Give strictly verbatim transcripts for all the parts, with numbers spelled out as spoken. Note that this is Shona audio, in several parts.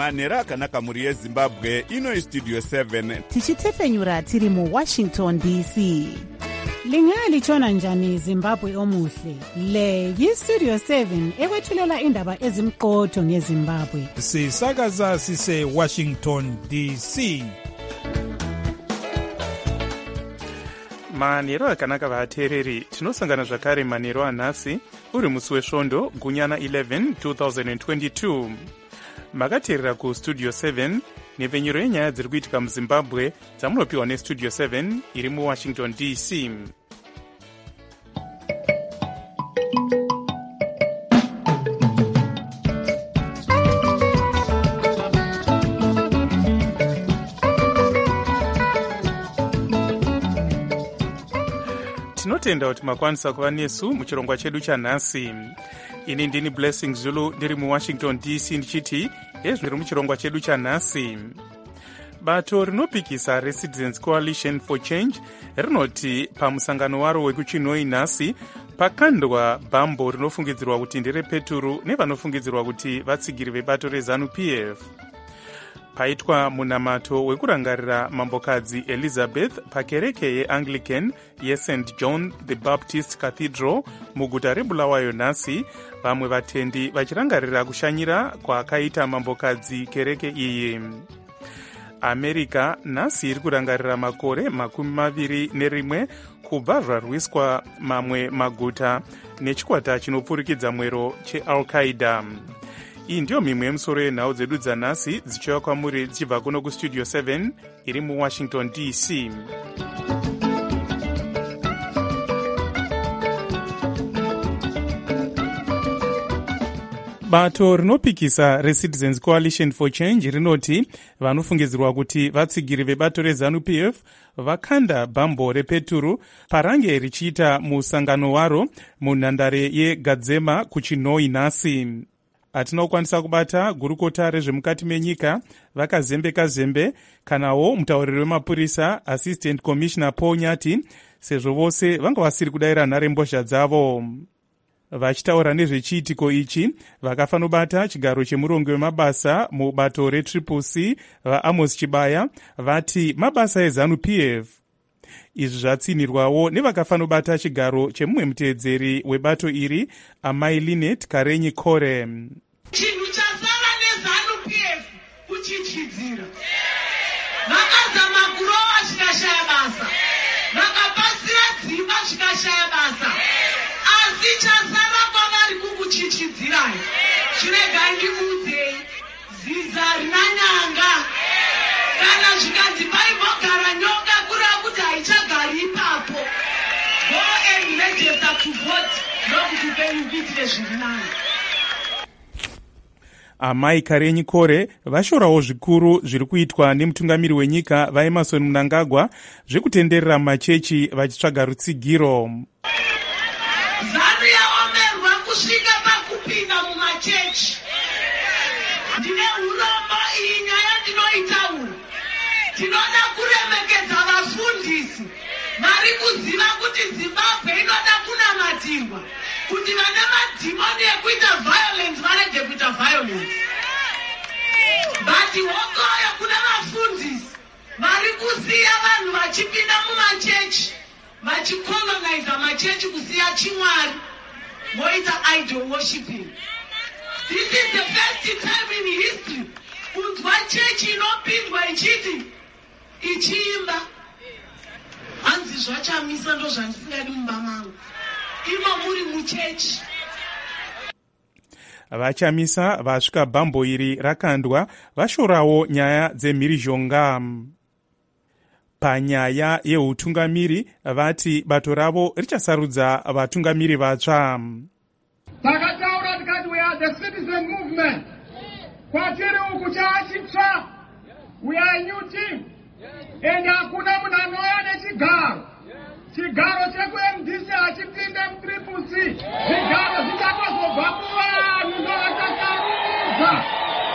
manhero akanaka mhuri yezimbabwe. Ino istudio seven tichitefenyura tiri muwashington D C. Lingalitshona njani Zimbabwe omuhle? Le yistudio seven ekwethulela indaba ezimqotho ngeZimbabwe. Sisakaza sise Washington D C. manhero akanaka vateereri, tinosangana zvakare manhero anhasi uri musi wesvondo gunyana eleven twenty twenty-two. Makateerera kustudio seven nepfenyuro yenyaya dziri kuitika muzimbabwe dzamunopiwa nestudio seven iri muwashington D C. tinotenda kuti makwanisa kuva nesu muchirongwa chedu chanhasi. Ini ndini Blessing Zulu ndiri muwashington D C ndichiti ezviri muchirongwa chedu chanhasi. Bato rinopikisa reCitizens Coalition for Change rinoti pamusangano waro wekuchinoi nhasi pakandwa bhambo rinofungidzirwa kuti nderepeturu nevanofungidzirwa kuti vatsigiri vebato reZANU P F. Paitwa munamato wekurangarira mambokadzi Elizabeth pakereke yeAnglican yeSaint John the Baptist Cathedral muguta reBulawayo nhasi, vamwe vatendi vachirangarira kushanyira kwakaita mambokadzi kereke iyi. America nhasi iri kurangarira makore makumi maviri nerimwe kubva zvarwiswa mamwe maguta nechikwata chinopfurikidza mwero cheAl-Qaeda. Iyi ndiyo mimwe yemusoro yenhau dzedu dzanhasi dzichiuya kwamuri dzichibva kuno kustudio seven iri muwashington D C. Bato rinopikisa reCitizens Coalition for Change rinoti vanofungidzirwa kuti vatsigiri vebato reZANU P F vakanda bhambo repeturu parange richiita musangano waro munhandare yeGadzema kuchinoi nhasi. Hatina kukwanisa kubata gurukota rezvemukati menyika vakazembeka zembe kanawo mutauriri wemapurisa Assistant Commissioner Paul Nyati, sezvo vose vanga vasiri kudayira nharembozha dzavo. Vachitaura nezvechiitiko ichi vakafanobata chigaro chemurongo wemabasa mubato reTriple C vaAmos Chibaya vati mabasa eZANU P F. Izvi zvatsinirwawo nevakafanobata chigaro chemumwe muteedzeri webato iri Amai Linet Karenyi Kore. Chinhu chasara neZANU P F kuchichidzira. Vakazama kurova chikashaya basa, vakapasira dzimba chikashaya basa, asi chasara kwavari kukuchichidzirai. Chiregai ndimudzei, ziza rina nyanga. Kana zvikanzi paivogara nyoka kureva kuti haichagari ipapo. Go and register to vote, nokuti upenyu kuitire zviri nani. Amai Karenyi Kore vashorawo zvikuru zviri kuitwa nemutungamiri wenyika vaEmmerson Mnangagwa zvekutenderera machechi vachitsvaga rutsigiro. ZANU yaomerwa kusvika pakupinda mumachechi. Ndine urombo iyi nyaya ndinoitaura. Tinoda kuremekedza vafundisi vari kuziva kuti Zimbabwe inoda kunamatirwa, kuti vane madhimoni ekuita violence varege kuita violence. But hokoyo kuna vafundisi vari kusiya vanhu vachipinda mumachechi vachikoloniza machechi kusiya chimwari voita idol worshiping. This is the first time in history kunzwa chechi inopindwa ichiti ichiimba. Hanzi zvachamisa ndo zvandisingadi mumba mangu. Imo muri muchechi. Vachamisa vasvika bhambo iri rakandwa vashorawo nyaya dzemhirizhonga. Panyaya yeutungamiri vati bato ravo richasarudza vatungamiri vatsva. Takataura tikati we are the citizen movement. Kwatiri uku chaachitsva. We are a new team. And hakuna munhu anouya nechigaro. Chigaro cheku-M D C hachipinde mu-Triple C. Zvigaro zvichatozobva kuvanhu ndovachasarudza.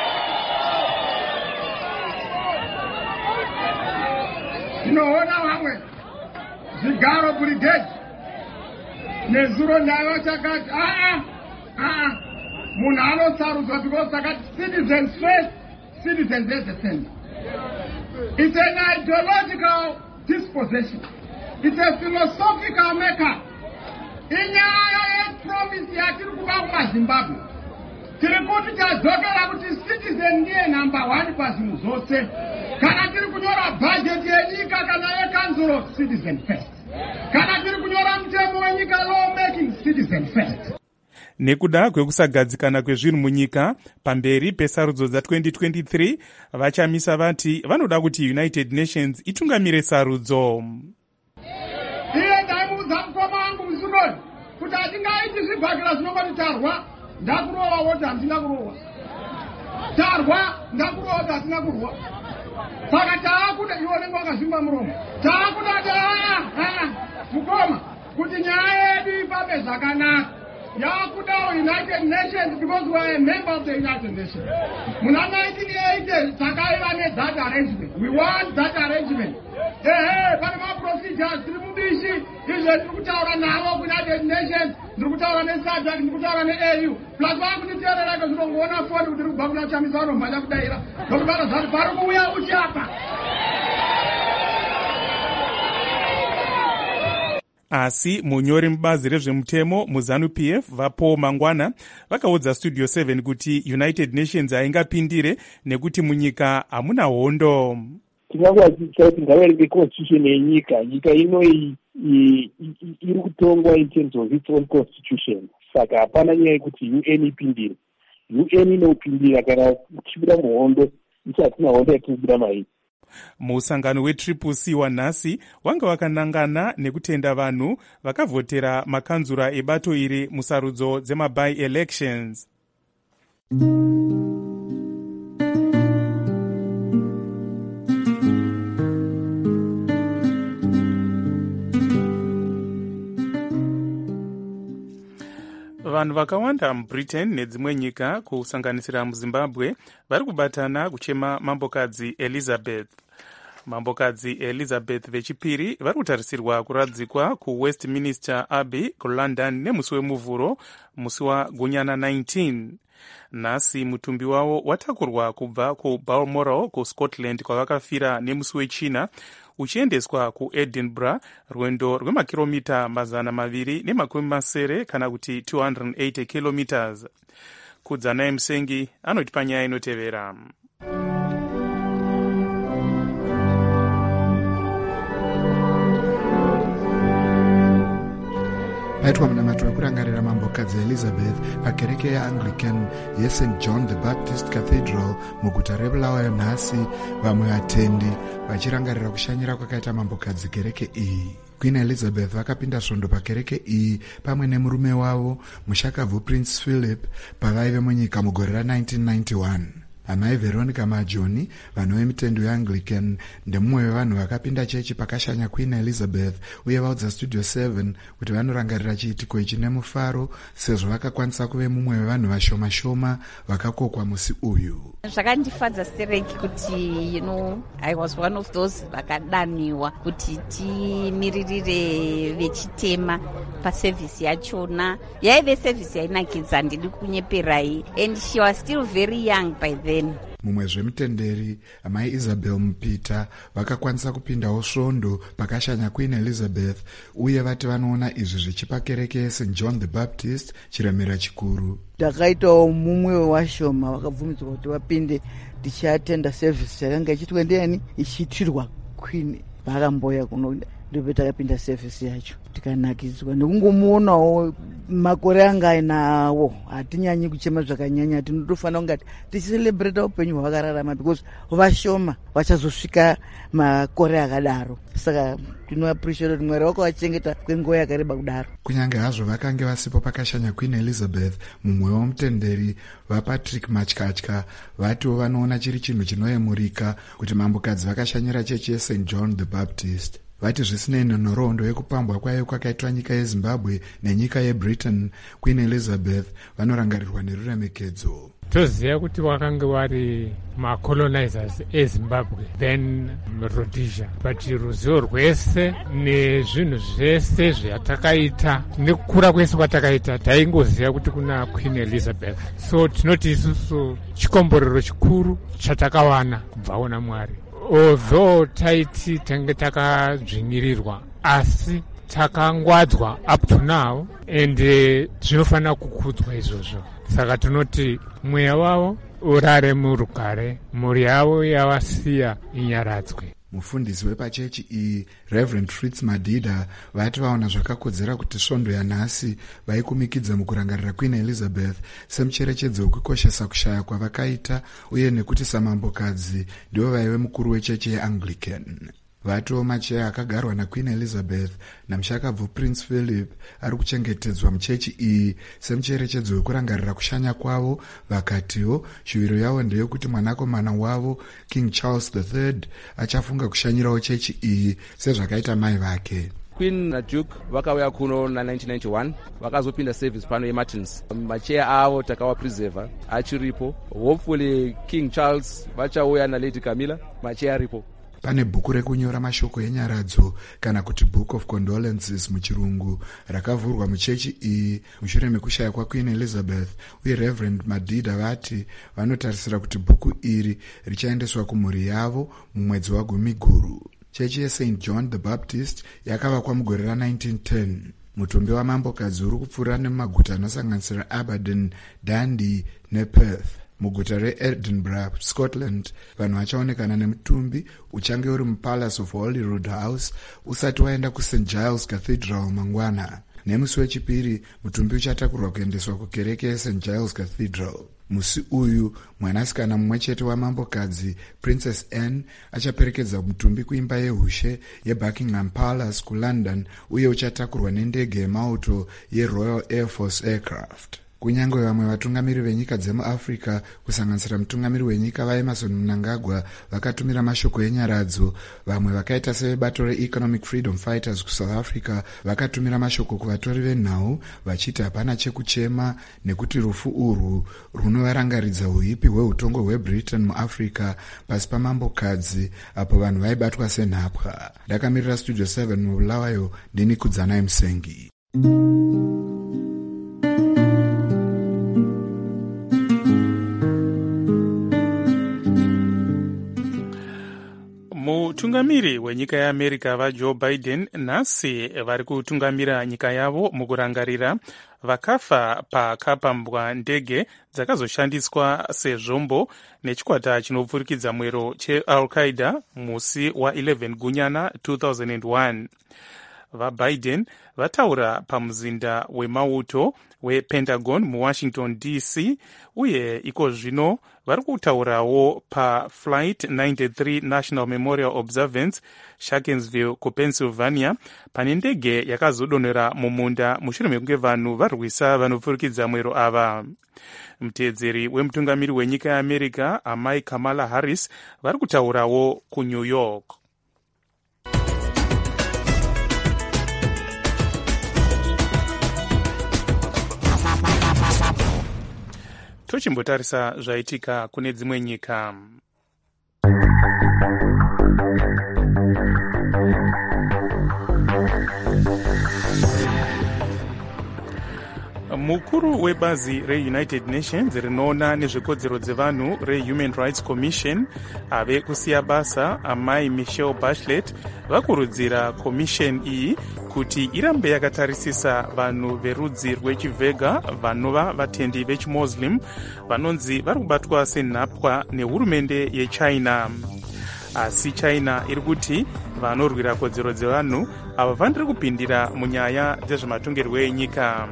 Tinoona vamwe zvigaro brigade nezuro nayo chakati aa aa munhu anosarudzwa because takati citizens first, citizens at the center. It's an ideological disposition. It's a philosophical makeup. Inyaya yeprovince yatiri kuba kumaZimbabwe tiri kuti tadzokera kuti citizen ndiye number one pazvinhu zvose. Kana tiri kunyora budget yenyika kana yeCouncil of Citizen First. Kana tiri kunyora mutemo wenyika law making citizen first. Nekuda kwekusagadzikana kwezvinhu munyika pamberi pesarudzo dza-twenty twenty-three vachamisa vati vanoda kuti United Nations itungamire sarudzo. Iye ndaimuudza mukoma wangu musunoni kuti hatingaiti zvibhakira zvinongoti tarwa ndakurova woti handina kurova, tarwa ndakurova kuti hatina kurwa. Saka taakuda iwo nenga wakazvimba muromo, taakuda kuti aa mukoma kuti nyaya yedu ifambe zvakanaka. Yakuda United Nations because we are a member of the United Nations. Muna nineteen eighty takaiva ne that arrangement. We want that arrangement. Eh eh pane ma procedures tiri mubishi izvo tiri kutaura navo ku United Nations, tiri kutaura ne SADC, tiri kutaura ne A U. Plus vakutiteerera kuzvinongoona foni kuti tiri kubva kuna chamisa vanomhanya kudaira. Ndokubara zvati pari kuuya uchapa. Asi munyori mubazi rezvemutemo muZANU-P F vaPaul Mangwana vakaudza Studio seven kuti United Nations haingapindire nekuti munyika hamuna hondo. Tinangwa kuti ngavere constitution yenyika, nyika ino iri kutongwa in terms of its own constitution. Saka hapana nyaya yekuti U N ipindire. U N inopindira kana kuchibira muhondo isatina hondo yatinobuda mairi. Musangano weTriple C wanhasi wanga wakanangana nekutenda vanhu vakavhotera makanzura ebato iri musarudzo dzema-by elections. Vanhu vakawanda muBritain nedzimwe nyika kusanganisira muZimbabwe vari kubatana kuchema mambokadzi Elizabeth. Mambokadzi Elizabeth vechipiri vari kutarisirwa kuradzikwa kuWestminster Abbey kuLondon nemusi wemuvhuro musi waGunyana nineteen. Nhasi mutumbi wavo watakurwa kubva kuBalmoral kuScotland kwavakafira nemusi wechina uchiendeswa kuEdinburgh rwendo rwemakiromita mazana maviri nemakumi masere kana kuti two hundred eighty kilometers. Kudzanai Musengi anoti panyaya inotevera. paitwa munamato wekurangarira mambokadzi Elizabeth pakereke yeAnglican yeSaint John the Baptist Cathedral muguta reBulawayo nhasi, vamwe vatendi vachirangarira kushanyira kwakaita mambokadzi kereke iyi. Queen Elizabeth vakapinda svondo pakereke iyi pamwe nemurume wavo mushakabvu Prince Philip pavaive munyika mugore ra-nineteen ninety-one. Amai Veronica Majoni, vanhu vemitendo yeAnglican, ndemumwe wevanhu vakapinda chechi pakashanya Queen Elizabeth, uye vaudza Studio seven kuti vanorangarira chiitiko ichi nemufaro sezvo vakakwanisa kuve mumwe wevanhu vashoma shoma vakakokwa musi uyu. Zvakandifadza sereki kuti you know I was one of those vakadaniwa kuti timiririre vechitema pasevhisi yachona. Yaive sevhisi yainakidza, ndiri kunyeperai, and she was still very young by then. Mumwe zvemutenderi amai Isabel Mupita vakakwanisa kupindawo svondo pakashanya Queen Elizabeth, uye vati vanoona izvi zvichipa kereke yeSaint John the Baptist chiremera chikuru. Takaitawo mumwe wevashoma vakabvumidzwa kuti vapinde tichiatenda service yakanga ichiitwa ndiani ichiitirwa Queen. Vakamboya kuno ndipo takapinda service yacho tikanakidzwa nekungomuonawo makore anga ainawo. Hatinyanyi kuchema zvakanyanya, tinotofanira kungati tichicelebrate upenyu hwakararama because vashoma vachazosvika makore akadaro. Saka tinoappreciate kuti Mwari wakavachengeta kwenguva yakareba kudaro. Kunyange hazvo vakange vasipo pakashanya Queen Elizabeth, mumwe womutenderi vaPatrick Matyatya vatiwo vanoona chiri chinhu chinoyemurika kuti mambokadzi vakashanyira chechi yeSaint John the Baptist. Vati zvisinei nenhoroondo yekupambwa kwayo kwakaitwa nyika yeZimbabwe nenyika yeBritain, Queen Elizabeth vanorangarirwa neruremekedzo. toziva kuti wakanga wari macolonizers ezimbabwe then rhodesia, but ruzivo rwese nezvinhu zvese zvatakaita nekukura kwese kwatakaita taingoziva kuti kuna Queen Elizabeth. So tinoti isusu chikomborero chikuru chatakawana kubvaona Mwari. Although taiti tange takadzvinyirirwa asi takangwadzwa up to now, and zvinofanira uh, kukudzwa izvozvo. Saka tinoti mweya wavo urare murugare, mhuri yavo yavasiya inyaradzwe. Mufundisi wepachechi iyi Reverend Fritz Madida vati vaona zvakakodzera kuti svondo yanhasi vaikumikidza mukurangarira Queen Elizabeth semucherechedzo wekukoshesa kushaya kwavakaita uye nekuti samambokadzi ndivo vaive mukuru wechechi yeAnglican. Vatiwo macheya akagarwa naQueen Elizabeth namushakabvu Prince Philip ari kuchengetedzwa muchechi iyi semucherechedzo wekurangarira kushanya kwavo. Vakatiwo shuviro yavo ndeyekuti mwanakomana wavo King Charles the third achafunga kushanyirawo chechi iyi sezvakaita mai vake. Queen naDuke vakauya kuno na nineteen ninety-one vakazopinda service pano yeMartins. Macheya avo takawapreserva achiripo. Hopefully King Charles vachauya naLady Camilla macheya aripo. Pane bhuku rekunyora mashoko enyaradzo kana kuti Book of Condolences muchirungu rakavhurwa muchechi iyi mushure mekushaya kwaQueen Elizabeth, uye Reverend Madida vati vanotarisira kuti bhuku iri richaendeswa kumhuri yavo mumwedzi wagumi guru. Chechi yeSaint John the Baptist yakavakwa mugore ra nineteen ten. Mutumbi wamambokadzi uri kupfuura nemumaguta anosanganisira Aberdeen, Dundee nePerth. Muguta reEdinburgh, Scotland, vanhu vachaonekana nemutumbi uchange uri muPalace of Holyrood House usati waenda kuSaint Giles Cathedral mangwana. Nemusi wechipiri mutumbi uchatakurwa kuendeswa kukereke yeSaint Giles Cathedral. Musi uyu mwanasikana mumwe chete wamambokadzi Princess Anne achaperekedza mutumbi kuimba yeushe yeBuckingham Palace kuLondon uye uchatakurwa nendege yemauto yeRoyal Air Force Aircraft. Kunyange vamwe vatungamiri venyika dzemuAfrica kusanganisira mutungamiri wenyika vaEmerson Mnangagwa vakatumira mashoko enyaradzo, vamwe vakaita sevebato reEconomic Freedom Fighters kuSouth Africa vakatumira mashoko kuvatori venhau vachiti hapana chekuchema nekuti rufu urwu runovarangaridza uipi hweutongo hweBritain muAfrica pasi pamambokadzi apo vanhu vaibatwa senhapwa. Ndakamirira Studio seven mubulawayo ndini Kudzanai Musengi. Mutungamiri wenyika yeAmerica vaJoe Biden nhasi vari kutungamira nyika yavo mukurangarira vakafa pakapambwa ndege dzakazoshandiswa sezvombo nechikwata chinopfurikidza mwero cheAl-Qaeda musi wa11 gunyana two thousand one. VaBiden vataura pamuzinda wemauto wePentagon muWashington D C uye iko zvino vari kutaurawo paFlight ninety-three National Memorial Observance Sharkensville kuPennsylvania pane ndege yakazodonhera mumunda mushure mekunge vanhu varwisa vanopfurikidza mwero ava. Mutedzeri wemutungamiri wenyika yeAmerica amai Kamala Harris vari kutaurawo kuNew York. Tochimbotarisa zvaitika kune dzimwe nyika. Mukuru webazi reUnited Nations rinoona nezvekodzero dzevanhu reHuman Rights Commission ave kusiya basa amai Michelle Bachelet vakurudzira commission iyi kuti irambe yakatarisisa vanhu verudzi rwechivhega vanova vatendi vechimuslim vanonzi vari kubatwa senhapwa nehurumende yeChina. Asi China iri kuti vanorwira kodzero dzevanhu havafaniri kupindira munyaya dzezvematongerwo enyika.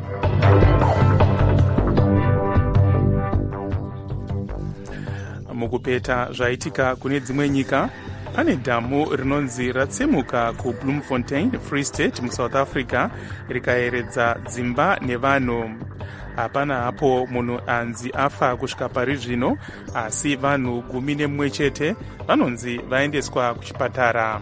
Mukupeta zvaitika kune dzimwe nyika, pane dhamu rinonzi ratsemuka kuBloemfontein, Free State muSouth Africa rikayeredza dzimba nevanhu. Hapana hapo munhu anzi afa kusvika pari zvino, asi vanhu gumi nemumwe chete vanonzi vaendeswa kuchipatara.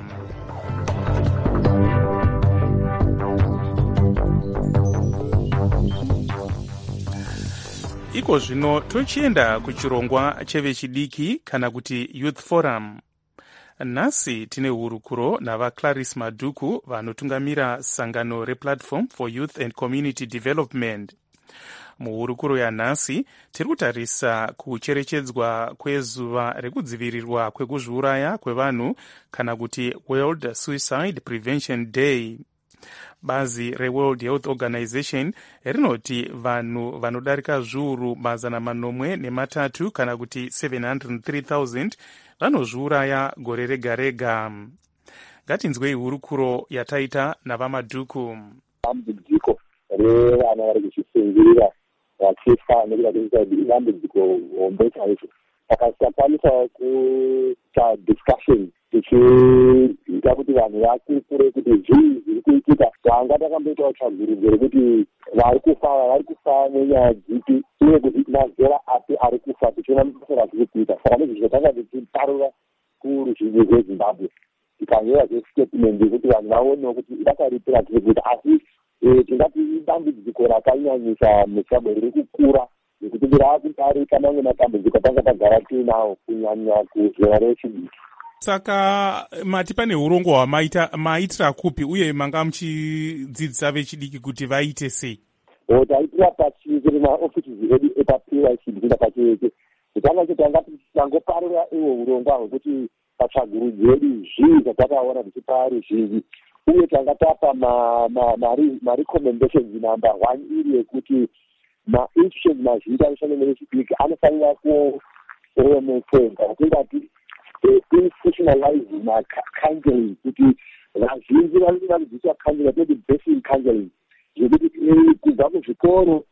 iko zvino tochienda kuchirongwa chevechidiki kana kuti youth forum. Nhasi tine hurukuro navaClarice Madhuku vanotungamira sangano replatform for youth and community development. Muhurukuro yanhasi tiri kutarisa kucherechedzwa kwezuva rekudzivirirwa kwekuzviuraya kwevanhu kana kuti World Suicide Prevention Day. Bazi reWorld Health Organization rinoti vanhu vanodarika zviuru mazana manomwe nematatu kana kuti seven hundred three thousand vanozviuraya gore rega rega. Ngatinzwei hurukuro yataita navaMadhuku. Dambudziko revana vari kuchisungirira vachifa nekuda kwekuti idambudziko hombe chaizvo. Saka tikakwanisa kuita discussion tichiita kuti vanhu vakurukure kuti zvii zviri kuitika. Vanga takamboitawo tsvagurudzo rekuti vari kufa vari kufa nenyaya dzipi uye kuti mazera api ari kufa tichiona mabasa razviri kuita. Saka nezvizvo tanga tichiparura kuruzhinji rweZimbabwe tikanyora zvestatement yekuti vanhu vaonewo kuti basa ripi ratiri kuita, asi tingati dambudziko rakanyanyisa muZimbabwe riri kukura nekuti raakudarika mamwe matambudziko tanga tagara tiinawo kunyanya kuzvenereshini. Saka mati pane urongo hwamaita maitira kupi uye manga muchidzidzisa vechidiki kuti vaite sei? Taitira pachiri maoffices edu epaP Y C D pachireke tanga tanga tichitangoparura iwo urongwa hwekuti patsvagurudzo yedu zvii zvatakaona tichipa ruzhinji, uye tanga tapa marecommendations number one iri yekuti mainstitutions mazhinji anoshanda nevechidiki anofanira kuremekedza tingati institutionalizing counseling, kuti vazhinji vanenge vakudzidziswa counseling atoti basic counseling zvekuti kubva kuzvikoro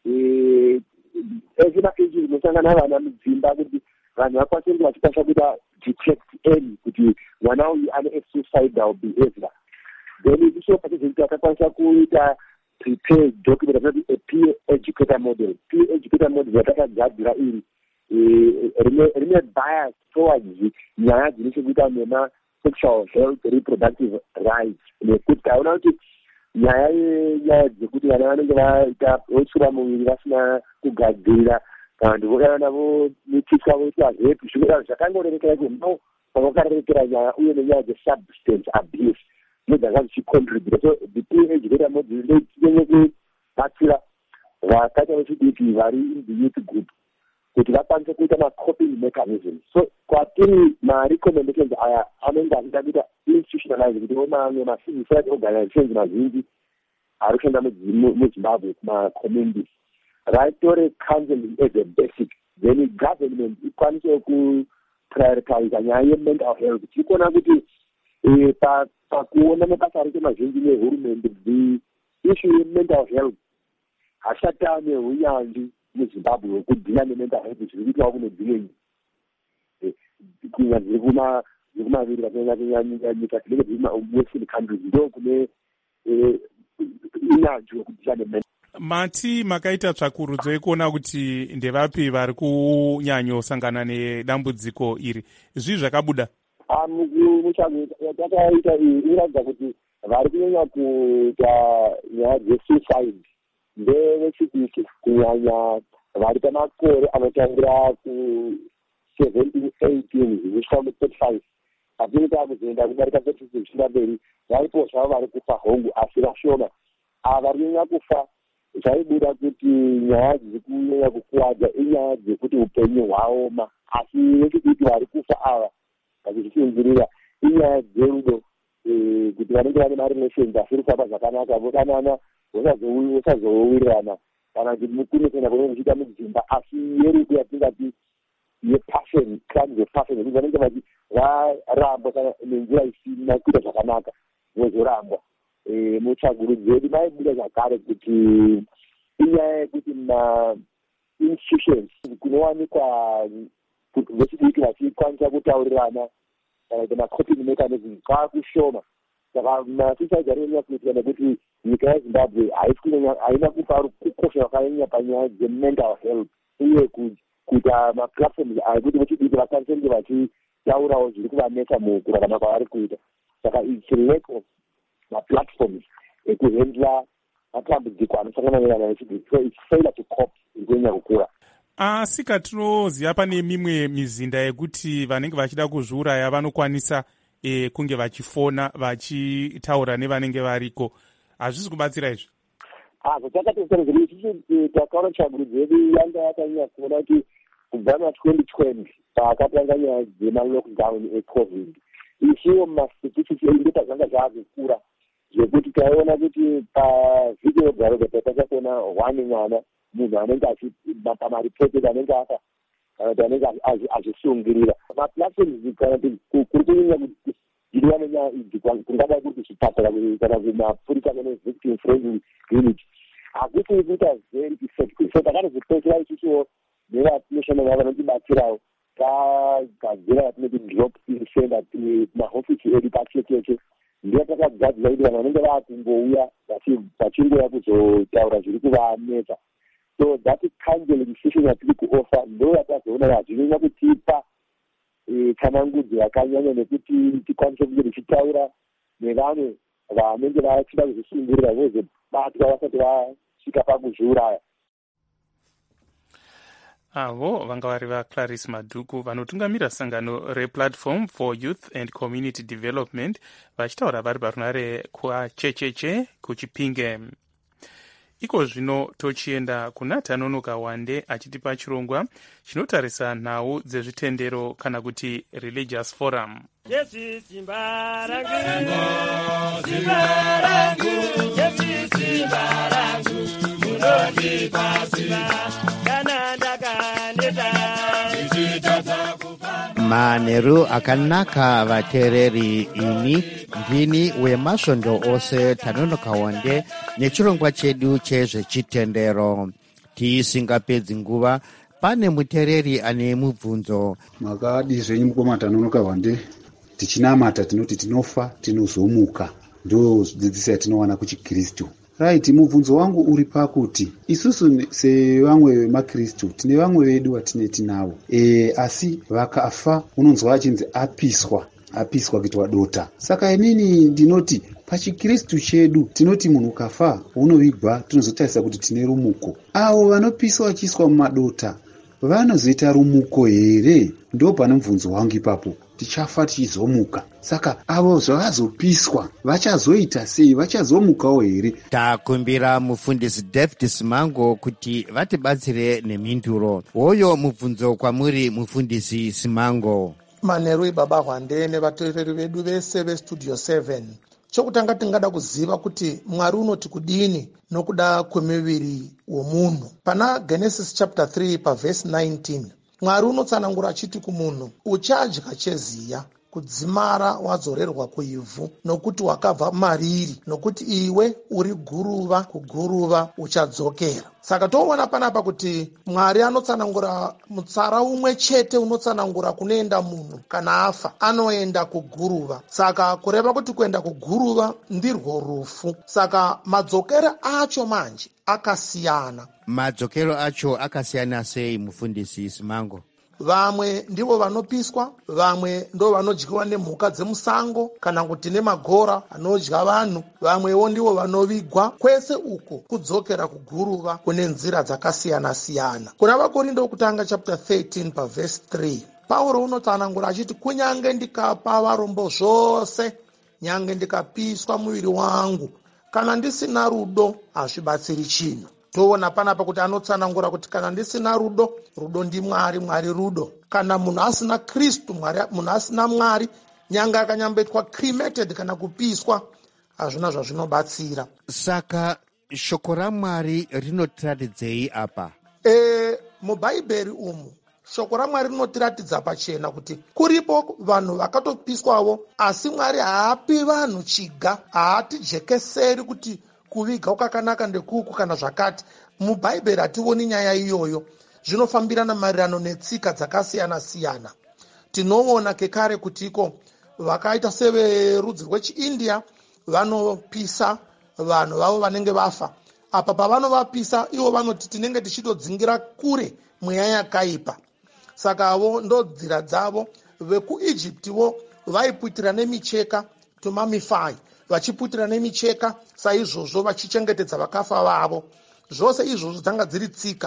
ese maagents inosangana vana mudzimba kuti vanhu vakwanise kuti vachikwanisa kuita detect early kuti mwana uyu ane suicidal behavior. Then iso pachizvekuti akakwanisa kuita prepare document akati a peer educator model. Peer educator model yatakagadzira iri rine bias towards nyaya dzine chekuita nema sexual health reproductive rights, nekuti taona kuti nyaya yenyaya dzekuti vana vanenge vaita votsura muviri vasina kugadzirira vantu vokana navo mitiswa voitwa zvepi zvinoda zvakangorerekera kuti no vakarerekera nyaya uye nenyaya dzesubstance abuse nedzanga dzichicontribute. So the peer educator model ndetinenge kubatsira vakaita vechidiki vari in the youth group kuti vakwanise kuita macoping mechanism. So kwatiri marecommendations aya anenge achida kuita institutionalize kuti omamwe macivil society organizations mazhinji ari kushanda muZimbabwe kumacommunities vaitore counseling as a basic, then government ikwanise kuprioritize nyaya yemental health. Tiri kuona kuti pakuona mabasa arite mazhinji nehurumende the issue yemental health hashata neunyanzvi muZimbabwe wekudhila nemental health zviri kuitwa kune dzimwe kunyanya dziri kumaviri kakunyanya nyika dzinenge dziri mawestern countries ndo kune unyanzvi wekudhila nemental. Mati makaita tsvakurudzo yekuona kuti ndevapi vari kunyanyosangana nedambudziko iri, zvii zvakabuda? Mutsvagurudzo yatakaita iyi inoratidza kuti vari kunyanya kuita nyaya dzesuicide ndevechidiki kunyanya vari pamakore anotangira ku seventeen eighteen zvinosvika ku thirty-five hatiri takuzoenda kudarika thirty zvichida mberi varipo zvavo vari kufa hongu asi vashoma. Ava vari kunyanya kufa zvaibuda kuti nyaya dziri kunyanya kukuwadza inyaya dzekuti upenyu hwaoma, asi vechidiki vari kufa ava vachichisunzirira inyaya dzerudo kuti vanenge vane marelations asiri kufamba zvakanaka vodanana vosazowirirana kana kuti mukune kuenda kunenge kuchiita mudzimba asi yerudo yatingati yepassion crimes of passion yekuti vanenge vachi varambwa kana nenzira isina kuita zvakanaka vozorambwa. Mutsvagurudzo yedu maibuda zvakare kuti inyaya yekuti ma-institutions kunowanikwa vechidiki vachikwanisa kutaurirana kana kuti macoping mechanism kwaakushoma. Saka masuicide arikunyanya kuitika nekuti nyika yeZimbabwe haina kupa kukosha kwakanyanya panyaya dzemental health uye kuita maplatforms akuti vechidiki vakwanise kunge vachitaurawo zviri kuvanetsa mukurarama kwavari kuita. Saka it's a lack of maplatforms ekuhandla matambudziko anosangana nevana vechidiki. So it's failure to cope iri kunyanya kukura. Asi katinoziva pane mimwe mizinda yekuti vanenge vachida kuzviuraya vanokwanisa e, kunge vachifona vachitaura nevanenge variko. Hazvisi kubatsira izvi? Hazvo takatosarezera isusu takaona tsvagurudzo yedu yanga yakanyanya kuona kuti kubva na-twenty twenty paakatanga nyaya dzema-lockdown ecovid, isiwo mumasititisi edu ndopazvanga zvaakukura zvekuti taiona kuti pavhiki roga roga takachakuona one mwana munhu anenge pamaripoted anenge afa kana kuti anenge azvisungirira. Maplatforms kana kuri kunyanya kudiwa nenyaya idzi kungadai kuti zvipatara kana kumapurisa kune victim friendly unit hakuti kuita very effective. So takatozvipesera isusuwo nevanoshanda navo vanotibatsirawo tagadzira yatinoti drop in center mahofisi edu pachecheche ndiyo takagadzira kuti vanhu vanenge vaakungouya vachingoya kuzotaura zviri kuvanetsa. So that counseling session yatiri kuofa ndo yatazoona yazvinyanya kutipa tsanangudzo yakanyanya nekuti tikwanise kunge tichitaura nevamwe vanenge vachida kuzvisungirira vozobatwa vasati vasvika pakuzviuraya. Avo vanga vari vaClarice Madhuku vanotungamira sangano rePlatform for Youth and Community Development vachitaura vari parunare kwachecheche kuChipinge. Iko zvino tochienda kuna Tanonoka Wande achitipa chirongwa chinotarisa nhau dzezvitendero kana kuti religious forum. Yesu simba rangu, simba rangu, Yesu simba rangu, munondipa simba, kana ndakaneta, manheru akanaka vateereri, ini ndini wemasvondo ose Tanonoka Wande nechirongwa chedu chezvechitendero. Tisingapedzi nguva, pane muteereri ane mubvunzo. Makadi zvenyu mukoma Tanonoka Wande, tichinamata tinoti tinofa tinozomuka, ndo zvidzidzisi yatinowana kuchiKristu. Right, mubvunzo wangu uri pakuti isusu sevamwe vemakristu tine vamwe vedu vatine tinavo e, asi vakafa unonzwa achinzi apiswa apiswa kuitwa dota. Saka inini ndinoti pachikristu chedu tinoti munhu kafa unovigwa tinozotarisa kuti tine rumuko. Avo vanopiswa vachiiswa mumadota vanozoita rumuko here? Ndo pane mubvunzo wangu ipapo. Tichafa tichizomuka, saka avo zvavazopiswa vachazoita sei? Vachazomukawo here? Takumbira mufundisi David Simango kuti vatibatsire nemhinduro. Hoyo mubvunzo kwamuri mufundisi Simango. Manheru ibaba Wande nevateereri vedu vese vestudio seven. Chokutanga tingada kuziva kuti Mwari unoti kudini nokuda kwemiviri womunhu. Pana Genesis chapter three pa verse nineteen. Mwari unotsanangura achiti kumunhu, uchadya cheziya, kudzimara wadzorerwa kuivhu, nokuti wakabva mariri, nokuti iwe uri guruva, kuguruva uchadzokera. Saka toona panapa kuti Mwari anotsanangura mutsara umwe chete unotsanangura kunoenda munhu kana afa, anoenda kuguruva. Saka kureva kuti kuenda kuguruva ndirwo rufu. Saka madzokero acho manje akasiyana. Madzokero acho akasiyana sei mufundisi Simango? Vamwe ndivo vanopiswa, vamwe ndo vanodyiwa nemhuka dzemusango kana kuti nemagora anodya vanhu, vamwewo ndivo vanovigwa. Kwese uko kudzokera kuguruva kune nzira dzakasiyana siyana. Kuna vaKorindo wokutanga chapter thirteen pa verse three. Pauro unotsanangura achiti kunyange ndikapa varombo zvose, nyange ndikapiswa muviri wangu, kana ndisina rudo hazvibatsiri chinhu. Toona panapa kuti anotsanangura kuti kana ndisina rudo, rudo ndiMwari, Mwari rudo. Kana munhu asina Kristu, Mwari, munhu asina Mwari, nyanga akanyambetwa cremated kana kupiswa, hazvina zvazvinobatsira. Saka shoko raMwari rinotiratidzei apa? E, mubhaibheri umu shoko raMwari rinotiratidza pachena kuti kuripo vanhu vakatopiswawo, asi Mwari haapi vanhu chiga, haatijekeseri kuti kuviga kwakanaka ndekuku kana zvakati. Mubhaibheri hationi nyaya iyoyo. Zvinofambirana maererano netsika dzakasiyana siyana. Tinoona kekare kutiko vakaita severudzi rwechiIndia vanopisa vanhu vavo vanenge vafa. Apa pavanovapisa ivo vanoti tinenge tichitodzingira kure mweya yakaipa. Saka avo ndo nzira dzavo. VekuIjiptiwo vaiputira nemicheka tumamifai, vachiputira nemicheka saizvozvo vachichengetedza vakafa vavo. Zvose izvozvo dzanga dziri tsika.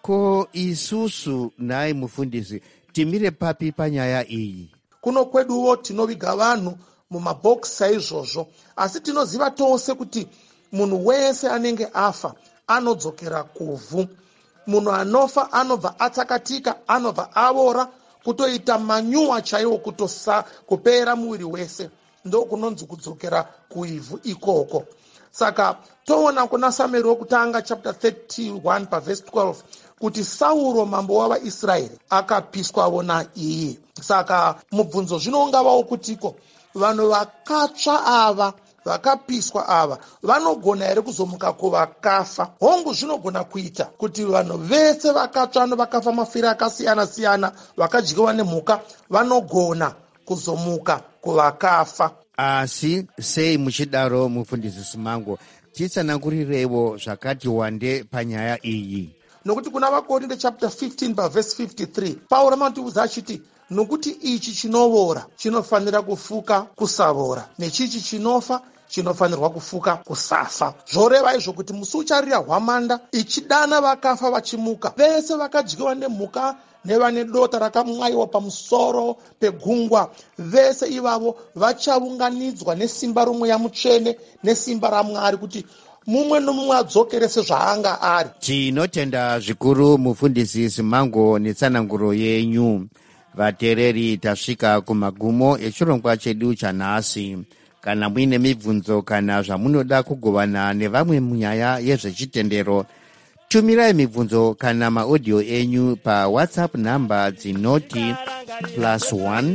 ko isusu naye mufundisi timire papi panyaya iyi? Kuno kweduwo tinoviga vanhu mumabhokisi saizvozvo, asi tinoziva tose kuti munhu wese anenge afa anodzokera kuvhu. Munhu anofa anobva atsakatika, anobva avora, kutoita manyuwa chaiwo, kutosa kupera muviri wese, ndo kunonzi kudzokera kuivhu ikoko. Saka toona kuna Samueri wokutanga chapter thirty-one pavhesi twelve kuti Sauro mambo wavaIsraeri akapiswawo naiye. Saka mubvunzo zvino ungavawo kutiko vanhu vakatsva ava vakapiswa ava vanogona here kuzomuka kuvakafa? Hongu zvinogona kuita kuti vanhu vese vakatsva vakafa mafiro akasiyana siyana vakadyiwa nemhuka vanogona kuzomuka kuvakafa. Asi sei muchidaro mufundisi Simango, titsanangurirewo zvakati wande panyaya iyi? Nokuti kuna vaKorinde chapter fifteen pavhesi fifty-three Pauro amatiudza achiti nokuti ichi chinovora chinofanira kufuka kusavora, nechichi chinofa chinofanirwa kufuka kusafa. Zvoreva izvo kuti musi ucharira hwamanda ichidana vakafa vachimuka, vese vakadyiwa nemhuka nevane dota rakamwaiwa pamusoro pegungwa, vese ivavo vachaunganidzwa nesimba romweya mutsvene nesimba raMwari kuti mumwe nomumwe adzokere sezvaanga ari. Tinotenda zvikuru mufundisi Simango netsananguro yenyu. Vatereri, tasvika kumagumo echirongwa chedu chanhasi. Kana muine mibvunzo kana zvamunoda kugovana nevamwe munyaya yezvechitendero, tumirai mibvunzo kana maaudio enyu pa WhatsApp namba dzinoti plus one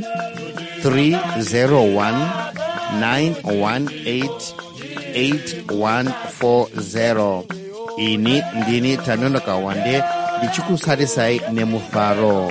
three zero one nine one eight eight one four zero. Ini ndini Tanonoka Wande ndichikusarisai nemufaro.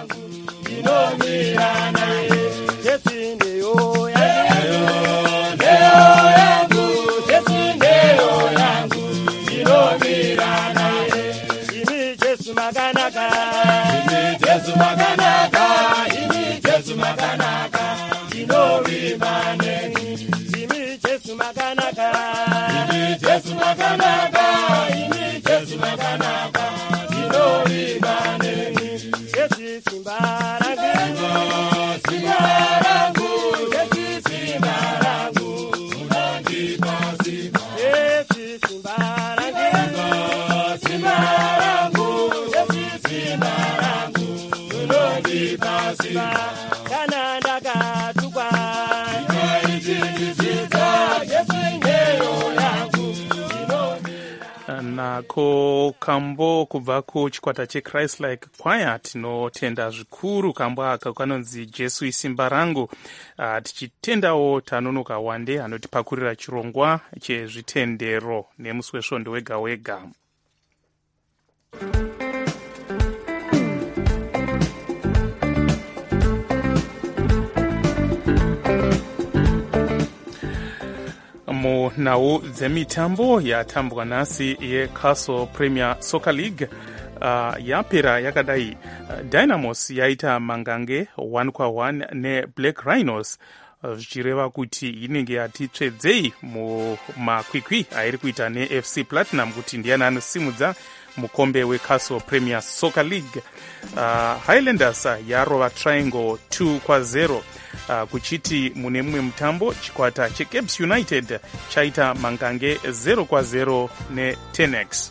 Nako kambo kubva kuchikwata cheChrist-like Choir tinotenda zvikuru kambo aka kanonzi Jesu isimba rangu. Uh, tichitendawo Tanonoka Wande anotipakurira chirongwa chezvitendero nemusi wesvondo wega wega. Munhau dzemitambo yatambwa nhasi yeCastle Premier Soccer League uh, yapera yakadai. uh, Dynamos yaita mangange one kwa one neBlack Rhinos, zvichireva uh, kuti inenge yatitsvedzei mumakwikwi airi kuita neF C Platinum kuti ndiani anosimudza mukombe weCastle Premier Soccer League. uh, Highlanders yarova Triangle two kwa zero. Uh, kuchiti mune mumwe mutambo chikwata cheCapes United chaita mangange zero kwa zero neTenex.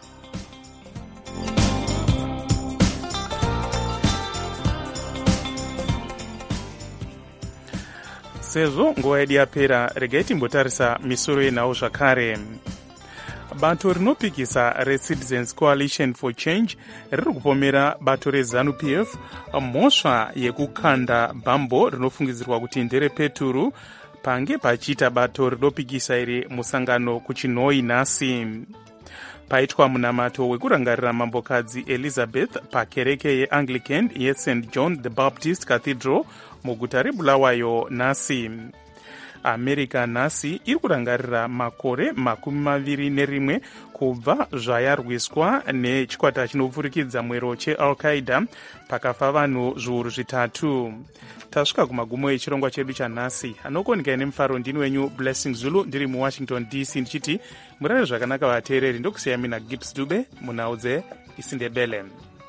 Sezvo nguva yedu yapera, regai timbotarisa misoro yenhau zvakare. Bato rinopikisa reCitizens Coalition for Change riri kupomera bato reZANU-P F mhosva yekukanda bhambo rinofungidzirwa kuti nderepeturu pange pachiita bato rinopikisa iri musangano kuchinhoi nhasi. Paitwa munamato wekurangarira mambokadzi Elizabeth pakereke yeAnglican yeSaint John the Baptist Cathedral muguta reBulawayo nhasi. america nhasi iri kurangarira makore makumi maviri nerimwe kubva zvayarwiswa nechikwata chinopfurikidza mwero cheal-qaida pakafa vanhu zviuru zvitatu. Tasvika kumagumo echirongwa chedu chanhasi. Anokoneka nemufaro ndini wenyu Blessing Zulu ndiri muwashington D C ndichiti murare zvakanaka vateereri. Ndokusiya mina Gibbs Dube munhau dzeIsindebele.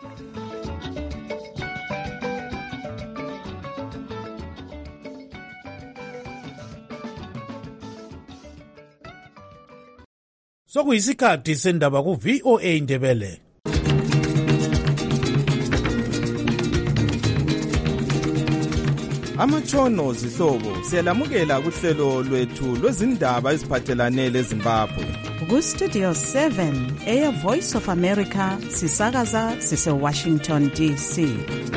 Sokuyisikhathi sendaba ku V O A Ndebele. Amatshono zihlobo siyalamukela kuhlelo lwethu lwezindaba eziphathelane leZimbabwe. Ku Studio seven eya Voice of America sisakaza sise Washington D C.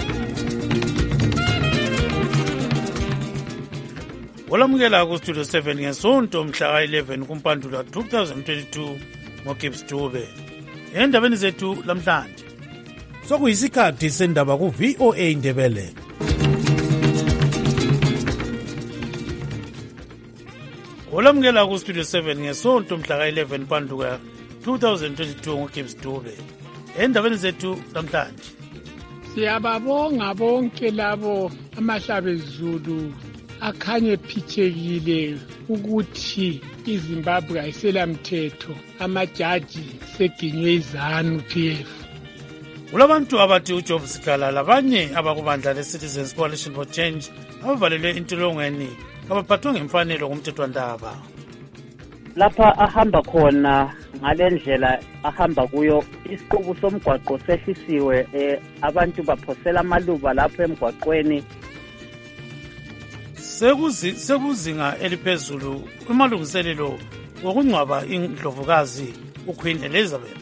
Olamukela ku Studio seven ngesonto mhla eleven kuMpandula twenty twenty-two ngoGibbs Dube. Endabeni zethu lamhlanje. Sokuyisikhathi sendaba ku V O A Ndebele. Olamukela ku Studio seven ngesonto mhla eleven Mpanduka twenty twenty-two ngoGibbs Dube. Endabeni zethu lamhlanje. Siyababonga bonke labo amahlabezulu akhanye phithekile ukuthi iZimbabwe ayiselamthetho, amajaji seginywe izanu P F. Kulabantu abathi uJob Sikala labanye abakubandla leCitizens Coalition for Change abavalelwe intolongweni abaphathwe ngemfanelo kumthethwandaba. Lapha ahamba khona ngalendlela ahamba kuyo isiqubu somgwaqo sehlisiwe, eh, abantu baphosela amaluba lapho emgwaqweni. Sekuzi sekuzinga eliphezulu kumalungiselelo wokungcwaba indlovukazi uQueen Elizabeth.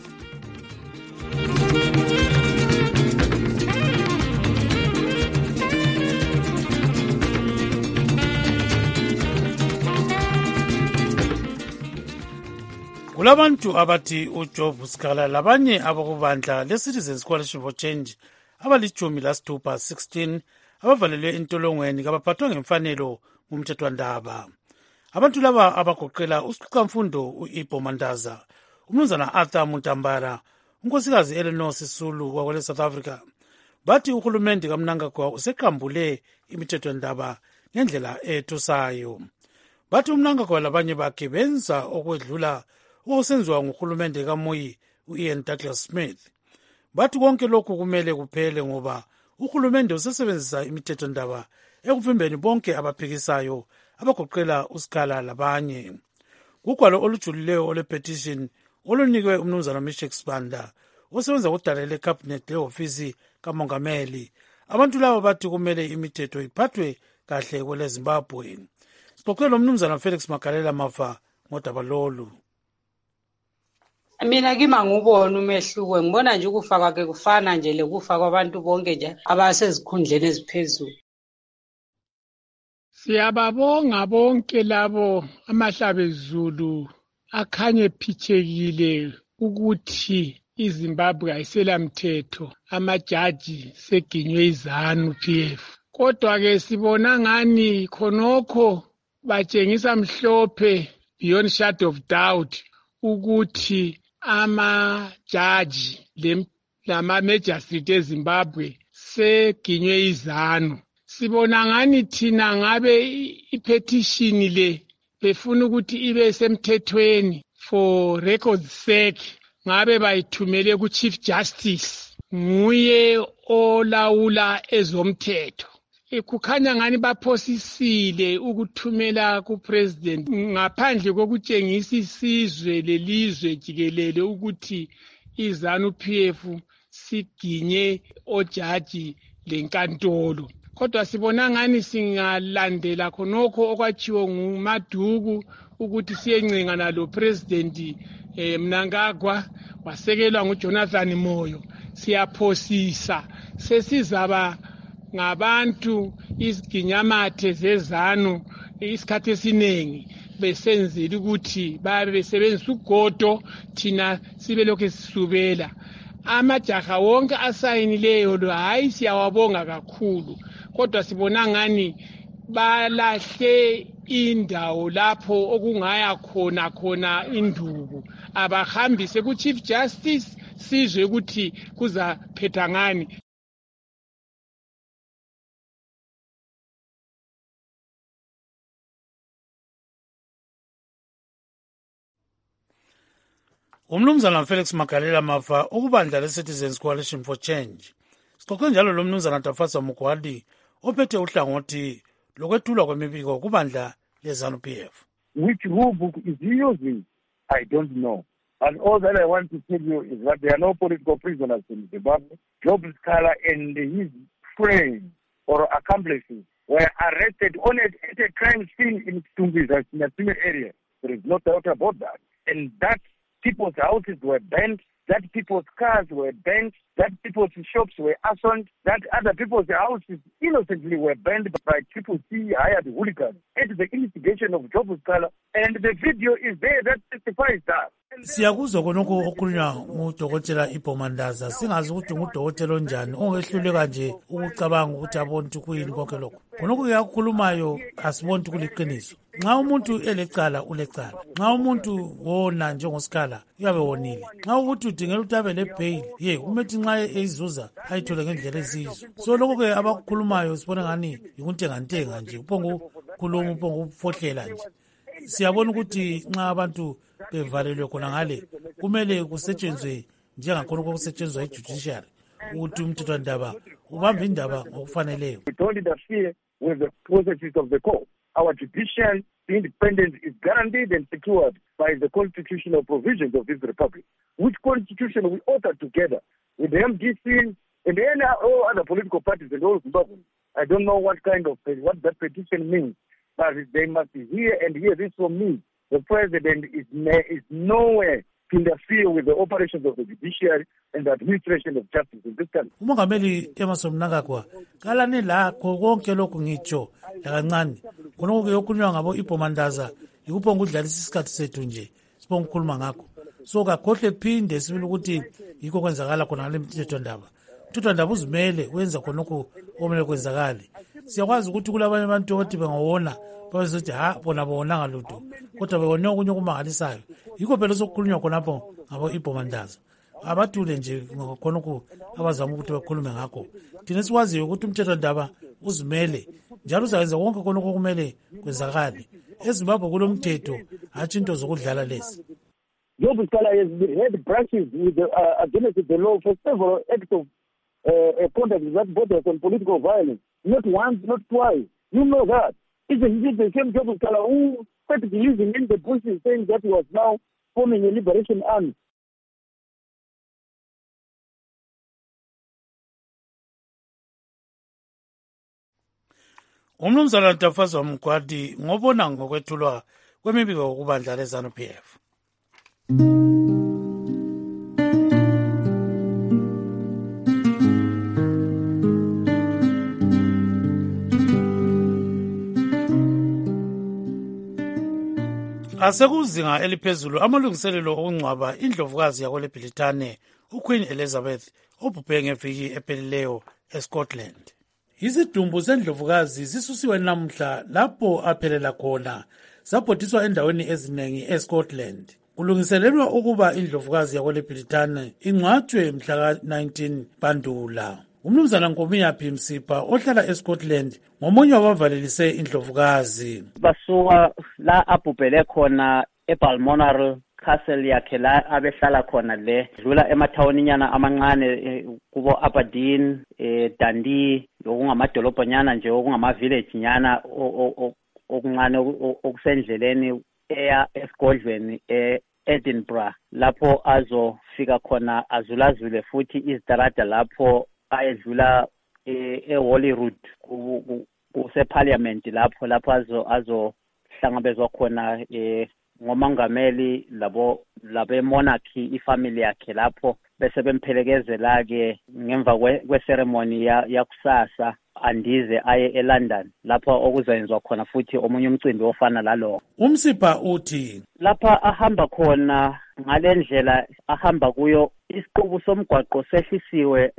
Kulabantu abathi uJob Sikala labanye abakubandla leCitizens Coalition for Change abalichumi lasithupha sixteen abavalelwe intolongweni kabaphathwe ngemfanelo ngumthethwandaba. Abantu laba abagoqela usiqamfundo uIbo Mandaza, umnumzana Arthur Muntambara, unkosikazi Eleanor Sisulu kwakwele South Africa, bathi uhulumende kaMnangagwa useqambule imithethwandaba ngendlela ethusayo. Bathi uMnangagwa labanye bakhe benza okwedlula okusenziwa nguhulumende kaMoyi uIan Douglas Smith. Bathi konke lokhu kumele kuphele ngoba uhulumende usesebenzisa imithethwandaba ekuvimbeni bonke abaphikisayo abagoqela uSikala labanye. Kugwalo olujulileyo olepetition olunikwe umnumzana Mishek Sibanda osebenza kudala leCabinet leofisi kaMongameli. Abantu laba bathi kumele imithetho iphathwe kahle kwele Zimbabwe. Sixoxele umnumzana Felix Magalela Mafa ngodaba lolu. Mina kima ngubona umehluko, ngibona nje ukufa kwakhe kufana nje lekufa kwabantu bonke nje abasezikhundleni eziphezulu. Siyababonga bonke labo amahlabezulu akhanye phithekile ukuthi iZimbabwe ayiselamthetho, amajaji seginywe izanu P F. Kodwa ke sibona ngani khonokho batshengisa mhlophe beyond shadow of doubt ukuthi amajaji lama magistrate eZimbabwe seginywe izanu. Sibona ngani thina ngabe ipetition le befuna ukuthi ibe semthethweni for records sake, ngabe bayithumele ku Chief Justice, nguye olawula ezomthetho. Kukhanya ngani baphosisile ukuthumela ku president ngaphandle kokutshengisa isizwe lelizwe jikelele ukuthi izanu P F siginye ojaji lenkantolo. Kodwa sibona ngani singalandela khonokho okwachiwo nguMaduku ukuthi siyencenga nalo president eh, Mnangagwa wasekelwa nguJonathan Moyo, siyaphosisa sesizaba ngabantu isiginyamathe zezanu isikhathi esiningi besenzela ukuthi babe besebenzisa ugodo thina sibe lokho sisubela. Amajaha wonke asayinileyo lo hayi siyawabonga kakhulu, kodwa sibona ngani balahle indawo lapho okungaya khona khona induku abahambise ku Chief Justice sizwe ukuthi kuzaphetha ngani. Umnumzana Felix Magalela Mafa ukubandla le-Citizens Coalition for Change. Sixoxe njalo lo mnumzana Tafasa Mugwadi ophethe uhlangothi lokwethulwa kwemibiko kubandla le-ZANU-P F. Which rule book is he using? I don't know. And all that I want to tell you is that there are no political prisoners in Zimbabwe. Job Scala and his friends or accomplices were arrested on a, at a crime scene in Tumbiza, in a similar area. There is no doubt about that. And that people's houses were burnt, that people's cars were burnt, that people's shops were arsonated, that other people's houses innocently were burned by Triple C hired hooligans at the instigation of Job Scala, and the video is there that testifies that. Siyakuzwa konke okukhulunywa ngudokotela Ipomandaza singazi ukuthi ngudokotela onjani ongehluleka nje ukucabanga ukuthi abone ukuthi kuyini konke lokho. Konke uyakhulumayo asiboni ukuthi kuliqiniso. Nxa umuntu elecala ulecala. Nxa umuntu wona njengoScala uyabe wonile. Nxa ukuthi udingela ukuthi abe lebail ye umethi nxa ezizuza ayithole ngendlela ezizo. So lokho ke abakukhulumayo sibona ngani yikuntengantenga nje uphongo khuluma uphongo ufohlela nje. Siyabona ukuthi nxa abantu bevalelwe khona ngale kumele kusetshenzwe njengakhona okusetshenzwa ejudiciary ukuthi umthethwandaba ubambe indaba ngokufaneleyo. We don't interfere with the processes of the court. Our judicial independence is guaranteed and secured by the constitutional provisions of this republic, which constitution we authored together with the M D C and any all other political parties and all Zimbabweans. I don't know what kind of what that petition means, but they must hear and hear this from me. The president is is nowhere to interfere with the operations of the judiciary and the administration of justice in this country. Umongameli Emerson Mnangagwa kalani la konke lokhu ngitsho lakancane khonoko yokunywa ngabo Ipomandaza yikuphonga udlalisa isikhathi sethu nje sibonga ukukhuluma ngakho. So kakhohle kuphinde sibili ukuthi yikho kwenzakala khona ngale mthetho ndaba. Mthetho ndaba uzimele wenza khonoko omele kwenzakale. Siyakwazi ukuthi kulabanye abantu ukuthi bengawona bazithi ha bona bona ngalutho kodwa bebona okunye okumangalisayo yikho phela sokukhulunywa khonapho ngabo Ipomandaza abathule nje khona ku abazama ukuthi bakhulume ngakho thina siwaziyo ukuthi umthetho ndaba uzimele njalo uzayenza konke khona okumele kwenzakale eZimbabwe kulomthetho hathi into zokudlala lezi. Job Scala has had branches with the, uh, against the law for several acts of uh, conduct that borders on political violence, not once, not twice. You know that. Isn't it the same Job Scala who started using in the bushes saying that he was now forming a liberation army? Umnumzana Tafasa Mugwadi ngobona ngokwethulwa kwemibiko ukubandla le-ZANU-P F. Asekuzinga eliphezulu amalungiselelo okungcwaba indlovukazi yakweleBritane uQueen Elizabeth obhubhe ngeviki ephelileyo eScotland. Izidumbu zendlovukazi zisusiwe namhla lapho aphelela khona zabhodiswa endaweni eziningi eScotland. Kulungiselelwa ukuba indlovukazi yakweleBritane ingcwatshwe mhla ka nineteen Bandula. Umnumzana Nkomiyapi Msipha ohlala eScotland ngomunye wabavalelise indlovukazi. Basuka la abhubhele khona eBalmoral Castle yakhe la abehlala khona le dlula emathawuninyana amancane kubo Aberdeen, eh Dundee okungamadolobhanyana nje okungama village nyana okuncane okusendleleni eya esigodlweni eEdinburgh lapho azofika khona azulazule futhi izitarada lapho ayedlula eHolyrood kuseparliament lapho lapho azo azohlangabezwa khona eh ngomongameli labo labe monarchy ifamily yakhe lapho bese bemphelekezela ke ngemva kweceremony yakusasa andize aye eLondon lapho okuzayenzwa khona futhi omunye umcimbi ofana lalo. Umsipha uthi lapha ahamba khona ngalendlela ahamba kuyo isiqubu somgwaqo sehlisiwe eh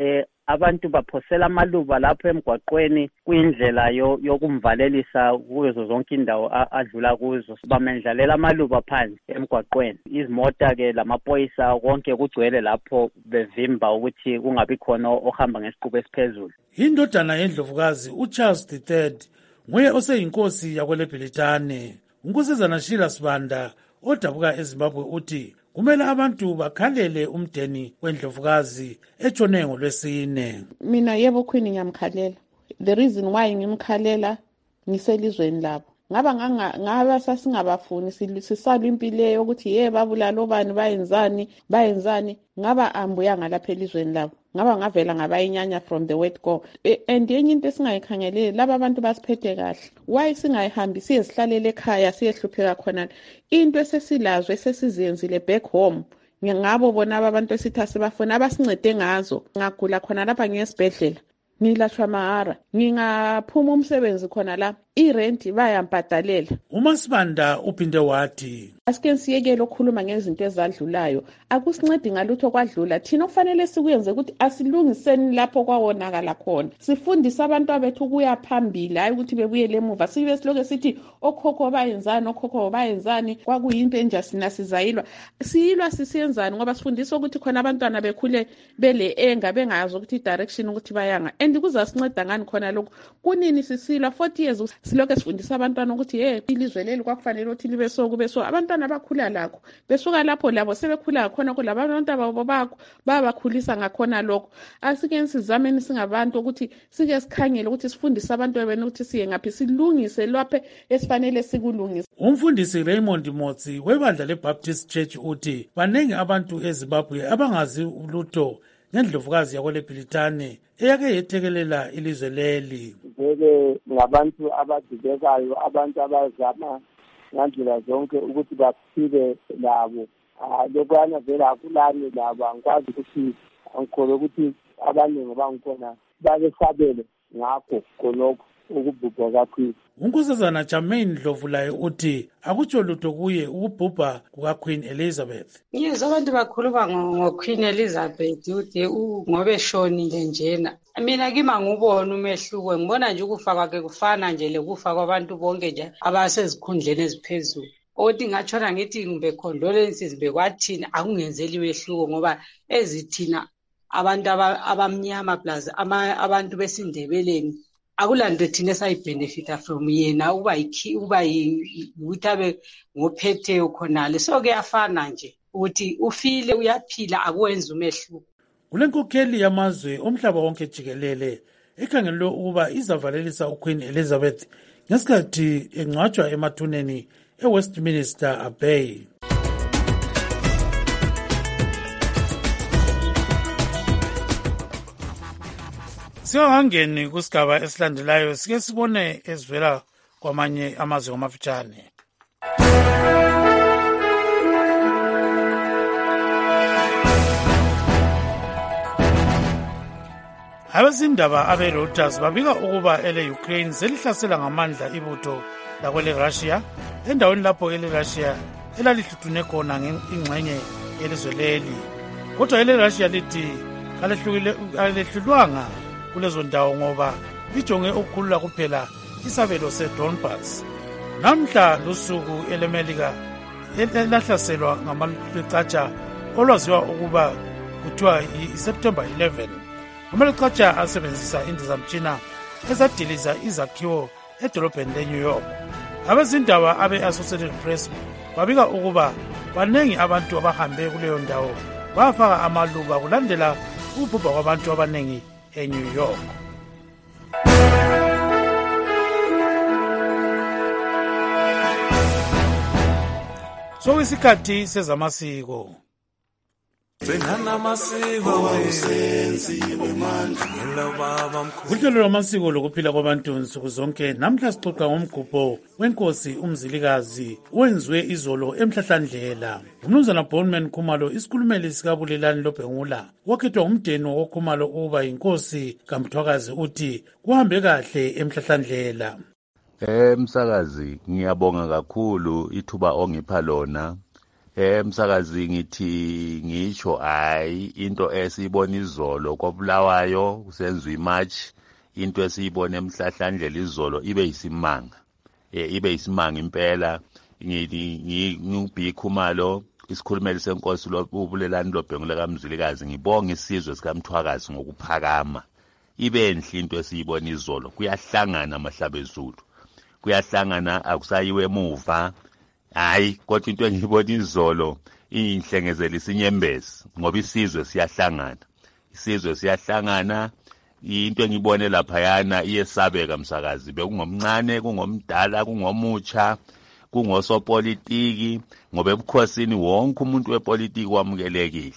abantu baphosela amaluba lapho emgwaqweni kuyindlela yokumvalelisa kuzo zonke indawo adlula kuzo. Bamendlalela amaluba phansi emgwaqweni. Izimota-ke lamapoyisa konke kugcwele lapho bevimba ukuthi kungabi khona ohamba ngesiqubu esiphezulu. Indodana yendlovukazi uCharles the third nguye oseyinkosi yakweleBhelitane. Unkosazana Sheila Sibanda odabuka eZimbabwe uthi kumele abantu bakhalele umdeni wendlovukazi etshone ngolwesine. Mina yebo Queen ngiyamkhalela. The reason why ngimkhalela ngiselizweni labo. Ngaba ngaba sasingabafuni sisalwa impilo yokuthi ye babulala obani bayenzani bayenzani ngaba ambuya ngalapha elizweni labo. Ngaba ngavela ngabayinyanya from the word go. And yenye into esingayikhangelele laba abantu basiphethe kahle. Why singayihambi siyezihlalele ekhaya siyehlupheka khona into esesilazo esesizenzile back home. Ngingabo bona abantu esithi asibafuna abasincede ngazo. Ngagula khona lapha ngesibhedlela. Ngilashwa mahara. Ngingaphuma umsebenzi khona la. irenti bayampadalela. uMasibanda uphinde wathi asike siyekele ukukhuluma ngezinto ezadlulayo akusincedi ngalutho kwadlula thina okufanele sikuyenze ukuthi asilungiseni lapho kwawonakala khona sifundise abantu abethu ukuya phambili hayi ukuthi bebuyele emuva sibe siloke sithi okhokho bayenzani okhokho bayenzani kwakuyinto enja sina sizayilwa siyilwa sisiyenzani ngoba sifundisa ukuthi khona abantwana bekhule bele enga bengazi ukuthi direction ukuthi bayanga and kuzasinceda ngani khona lokho kunini sisilwa forty years siloke sifundisa abantwana ukuthi hey ilizwe leli kwakufanele ukuthi libe so kube so abantwana bakhula lakho besuka lapho labo sebekhula khona kulabantu ababo bakho babakhulisa ngakhona lokho asike sizameni singabantu ukuthi sike sikhangele ukuthi sifundise abantu bebena ukuthi siye ngaphi silungise lapho esifanele sikulungise. Umfundisi Raymond Motsi webandla leBaptist Church uthi banengi abantu eZimbabwe abangazi ulutho ngendlovukazi yakweleBhelitane eyake yethekelela ilizwe leli. Vele ngabantu abadibekayo abantu abazama ngandlela zonke ukuthi baphile labo lokwana vele akulani labo angikwazi ukuthi angikholwa ukuthi abaningi bangikhona bakesabele ngakho khonokho ukubhubha kakhulu. Unkosazana Jermaine Dlovulayo uthi akutsho lutho kuye ukubhubha kukaQueen Elizabeth. Yes, abantu bakhuluma ngoQueen Elizabeth uthi ngobe shonile njena. Mina kima ngubona umehluko ngibona nje ukufa kwakhe kufana nje lekufa kwabantu bonke nje abasezikhundleni eziphezulu. Othi ngatshona ngithi ngimbe condolences bekwathini akungenzeli umehluko ngoba ezithina abantu abamnyama plus abantu besindebeleni akulanto thina sayibenefita from yena uba yikhi uba ukuthi abe ngophethe khonale so kuyafana nje ukuthi ufile uyaphila akwenza umehluko. Kulenkokheli yamazwe omhlaba wonke jikelele ekhangelwe ukuba izavalelisa uQueen Elizabeth ngesikhathi engcwatshwa emathuneni eWestminster Abbey. Singakangeni kusigaba esilandelayo sike sibone ezivela kwamanye amazwe amafitshane. Abezindaba abe-Reuters babika ukuba ele-Ukraine selihlasela ngamandla ibutho lakwele Russia endaweni lapho ele-Russia elalihluthune khona ingxenye yelizwe leli. Kodwa ele-Russia lithi kalehlulwanga kulezo ndawo ngoba lijonge ukukhulula kuphela isabelo seDonbas. Namhla lusuku elemelika elahlaselwa ngamacatsha olwaziwa ukuba kuthiwa yiSeptember eleventh. Amacatsha asebenzisa indizamtshina ezadiliza izakhiwo edolobheni leNew York. Abezindaba abe-Associated Press babika ukuba banengi abantu abahambe kuleyo ndawo bafaka amaluba kulandela ukubhubha kwabantu abanengi eNew York. So isikhathi sezamasiko. Uhlelo lwamasiko lokuphila kwabantu nsuku zonke namhla sixoxa ngomgubho wenkosi umzilikazi owenziwe izolo emhlahlandlela. Umnumzana Bonman Khumalo isikhulumeli sikabulelani loBhengula wakhethwa umndeni woKhumalo ukuba yinkosi kaMthwakazi uthi kuhambe kahle emhlahlandlela. Eh msakazi ngiyabonga kakhulu ithuba ongipha lona emsakazi ngithi ngisho hayi into esiyibona izolo koBulawayo kusenziwa imarch, into esiyibona emhlahlandlela izolo ibe yisimanga, eh ibe yisimanga impela. Ngithi ngibhikhumalo isikhulumeli senkosi lobulelani lobhengula kaMzilikazi, ngibonga isizwe sikaMthwakazi ngokuphakama. Ibe enhle into esiyibona izolo, kuyahlangana amahlabezulu, kuyahlangana, akusayiwe emuva. Hayi kodwa into engiyibona izolo inhlengezela isinyembezi, ngoba isizwe siyahlangana, isizwe siyahlangana. Into engibone lapha yana iyesabeka msakazi, bekungomncane kungomdala kungomutsha kungosopolitiki, ngoba ebukhosini wonke umuntu wepolitiki wamukelekile.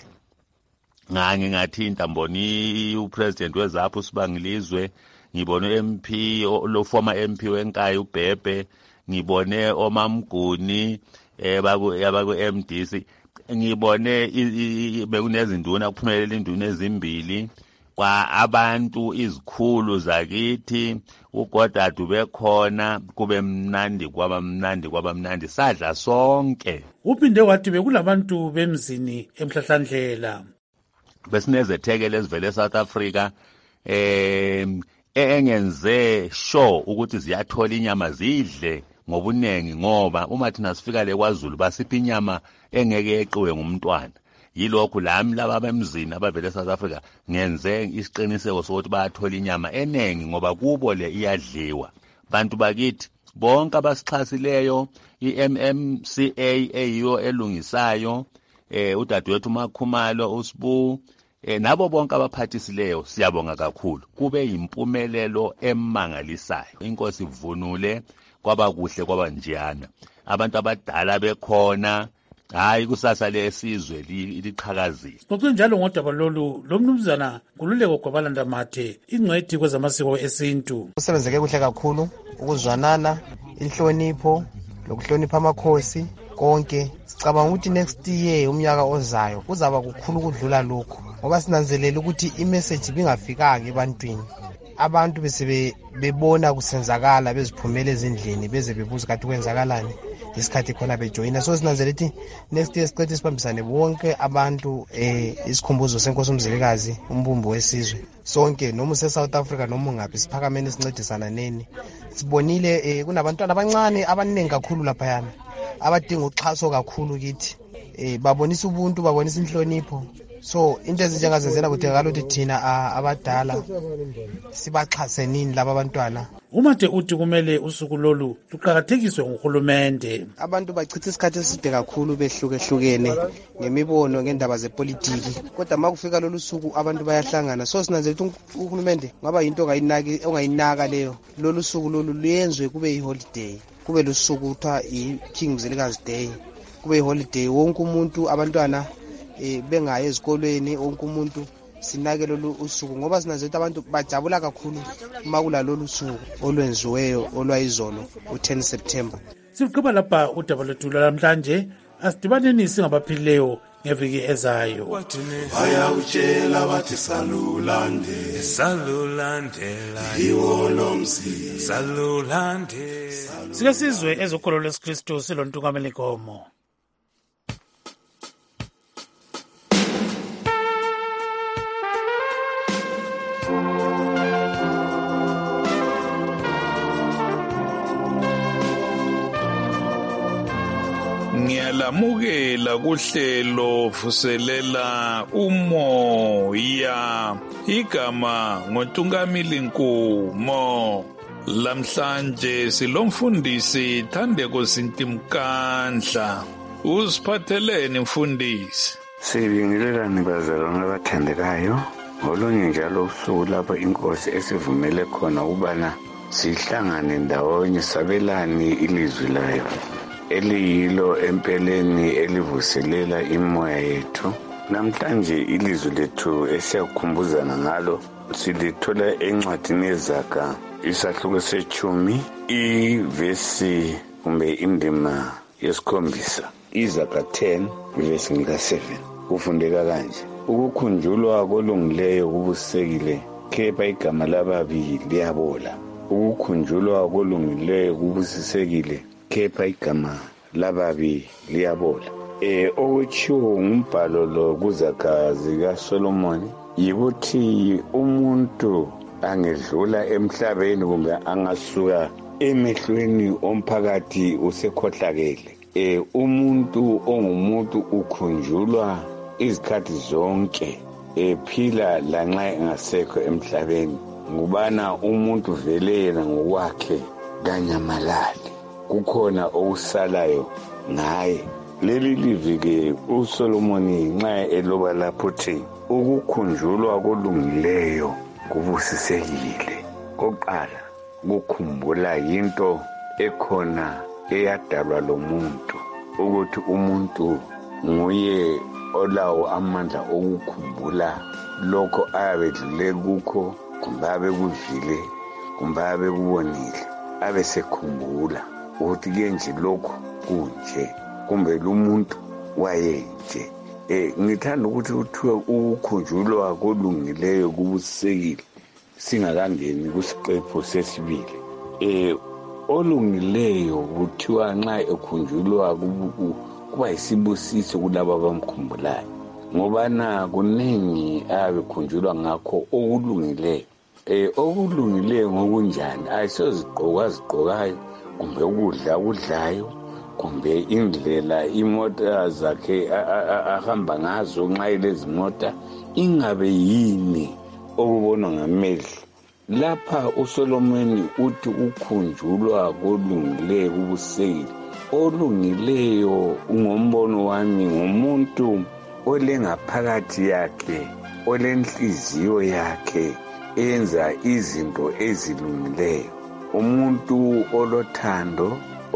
Ngange ngathinta mboni upresident wezapho Sibangilizwe, ngibone M P lo former M P weNkayi uBhebhe, ngibone oMamguni ebaku yabaku M D C, ngibone bekunezinduna kuphumelela induna ezimbili kwa abantu izikhulu zakithi, ugodadu bekhona, kube mnandi kwaba mnandi kwaba mnandi, sadla sonke. Uphinde wathi bekulabantu bemzini emhlahlandlela besinezethekele ezivele South Africa eh engenze sure ukuthi ziyathola inyama zidle ngobunengi, ngoba uma thina sifika le kwaZulu basipha inyama engeke yeqiwe ngumntwana. Yilokhu lami laba bemzini abavele South Africa ngenze isiqiniseko sokuthi bayathola inyama enengi, ngoba kubo le iyadliwa. Bantu bakithi bonke abasixhasileyo, i-M M C A eyiyo elungisayo, eh udadewethu Makhumalo uSibu, eh nabo bonke abaphathisileyo siyabonga kakhulu. Kube impumelelo emangalisayo. Inkosi ivunule, kwaba kuhle kwaba njiyana. Abantu abadala bekhona, hayi kusasa lesizwe liqhakazile. Ngokuthi njalo ngodaba lolu lomnumzana Nkululeko Gwabalanda Mathe, ingcwethi kwezamasiko esintu. Usebenzeke kuhle kakhulu, ukuzwanana, inhlonipho, lokuhlonipha amakhosi konke. Sicabanga ukuthi next year umnyaka ozayo kuzaba kukhulu kudlula lokho, ngoba sinanzelela ukuthi imessage bingafikanga ebantwini. Abantu bese bebona kusenzakala, beziphumela ezindlini, beze bebuza kathi kwenzakalani isikhathi khona bejoyina. So sinanzelela ukuthi next year siqedwe sibambisane bonke abantu eh isikhumbuzo senkosi uMzilikazi, umbumbo wesizwe sonke, noma use South Africa noma ngaphi, siphakameni sincedisana neni. Sibonile eh kunabantwana abancane abaningi kakhulu lapha yana abadinga uxhaso kakhulu kithi, eh babonisa ubuntu, babonisa inhlonipho. So into ezinjengazenzela kudingakala ukuthi thina abadala sibaxhase nini laba bantwana. Umathe uthi kumele usuku lolu luqhakathekiswe nguhulumende. Abantu bachitha isikhathi eside kakhulu behlukehlukene ngemibono ngendaba zepolitiki, kodwa makufika lolu suku abantu bayahlangana. So sinanzela ukuthi uhulumende ngaba into ongayinaki ongayinaka leyo, lolu suku lolu luyenzwe kube iholiday, kube lusuku kuthiwa i-King Mzilikazi Day, kube iholiday. Wonke umuntu, abantwana eh bengaye ezikolweni, wonke umuntu sinake lolu usuku, ngoba sinanzela abantu bajabula kakhulu makula lolu suku olwenziweyo olwayizolo u-ten September. Siqhubeka lapha udaba lwethu namhlanje, asidibaneni singabaphilileyo ngeviki ezayo. Bayawutshela bathi salulande salulandela yiwo lomzi salulande. Sike sizwe ezokholo lwesikristu silontungameli Gomo. Ngiyalamukela kuhlelo vuselela umoya, igama ngoNtungamili Nkumo. Lamhlanje silomfundisi Thandeko Zintimkandla. Usiphatheleni mfundisi? Sibingelelani bazalwane abathandekayo, ngolunye njalo usuku lapho inkosi esivumele khona ukubana sihlangane ndawonye sabelani ilizwi layo, eliyilo empeleni elivuselela imoya yethu. Namhlanje ilizwi lethu esiyakukhumbuzana ngalo silithola encwadini yeZaga isahluko sechumi ivesi kumbe indima yesikhombisa. Izaga ten ivesi ngika seven kufundeka kanje: ukukhunjulwa kolungileyo kubusekile, kepha igama lababi liyabola. Ukukhunjulwa kolungileyo kubusisekile, kepha igama lababi liyabola. eh okuchiwo ngumbhalo lo kuzakhazi kaSolomon yikuthi umuntu angedlula emhlabeni kumbe angasuka emehlweni omphakathi usekhohlakele. Eh umuntu ongumuntu ukhunjulwa izikhathi zonke ephila lanxa engasekho emhlabeni ngubana umuntu vele yena ngokwakhe kanyamalali kukhona okusalayo ngaye. Leli livike uSolomoni nxa eloba lapho uthi ukukhunjulwa kolungileyo kubusisekile. Koqala ukukhumbula into ekhona eyadalwa lomuntu ukuthi umuntu nguye olawo amandla okukhumbula lokho ayabedlule kukho kumbe abekuvile kumbe abekubonile abesekhumbula ukuthi kenje lokho kunje kumbe lumuntu wayenje. Eh ngithanda ukuthi kuthiwe ukukhunjulwa kolungileyo kubusekile singakangeni kusiqepho sesibili. Eh olungileyo kuthiwa nxa ekhunjulwa kuba yisibusiso kulabo abamkhumbulayo ngoba na kuningi abekhunjulwa ngakho okulungileyo. Eh okulungileyo ngokunjani ayisozigqoka zigqokayo kumbe ukudla ukudlayo kumbe indlela imota zakhe ahamba ngazo nxa ilezimota ingabe yini okubonwa ngamehlo. Lapha uSolomoni uthi ukhunjulwa kolungileyo kubusekile. Olungileyo ngombono wami ngumuntu olengaphakathi yakhe olenhliziyo yakhe enza izinto ezilungileyo. Umuntu olothando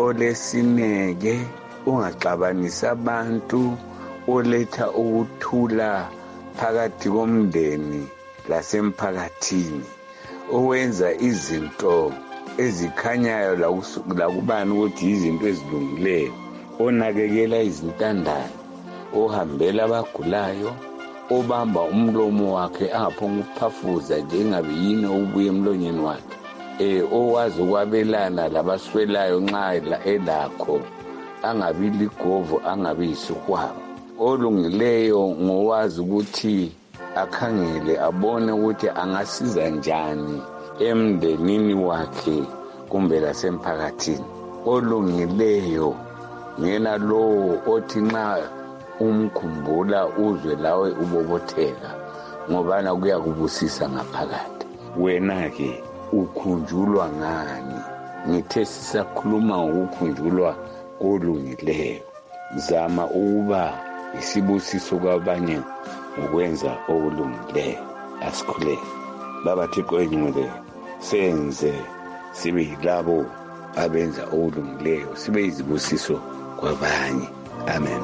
olesineke ungaxabanisa abantu oletha ukuthula phakathi komndeni lasemphakathini owenza izinto ezikhanyayo lakubani ukuthi izinto ezilungileyo onakekela izintandane ohambela abagulayo obamba umlomo wakhe angaphonga ukuphafuza njengabe yini okubuye emlonyeni wakhe. Eh owazi ukwabelana labaswelayo nxa elakho angabi ligovo angabi yisikwabo. Olungileyo ngowazi ukuthi akhangele abone ukuthi angasiza njani emndenini wakhe kumbe lasemphakathini. Olungileyo ngena lo othi nxa umkhumbula uzwe lawe ubobotheka ngoba na kuyakubusisa ngaphakathi. Wena ke ukhunjulwa ngani? Ngithe sisakhuluma ngokukhunjulwa kolungileyo. Zama ukuba isibusiso kwabanye ngokwenza okulungileyo. Asikhuleke. Baba Thixo engcwele senze sibe yilabo abenza okulungileyo sibe izibusiso kwabanye. Amen.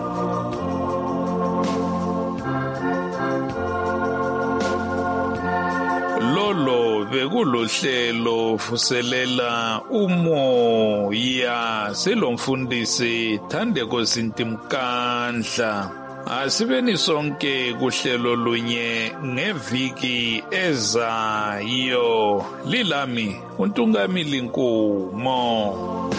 Lolo bekulohlelo vuselela umoya selomfundisi Thandeko Sintimkandla. Asibeni sonke kuhlelo lunye ngeviki ezayo. Lilami uNtungamili Nkumo.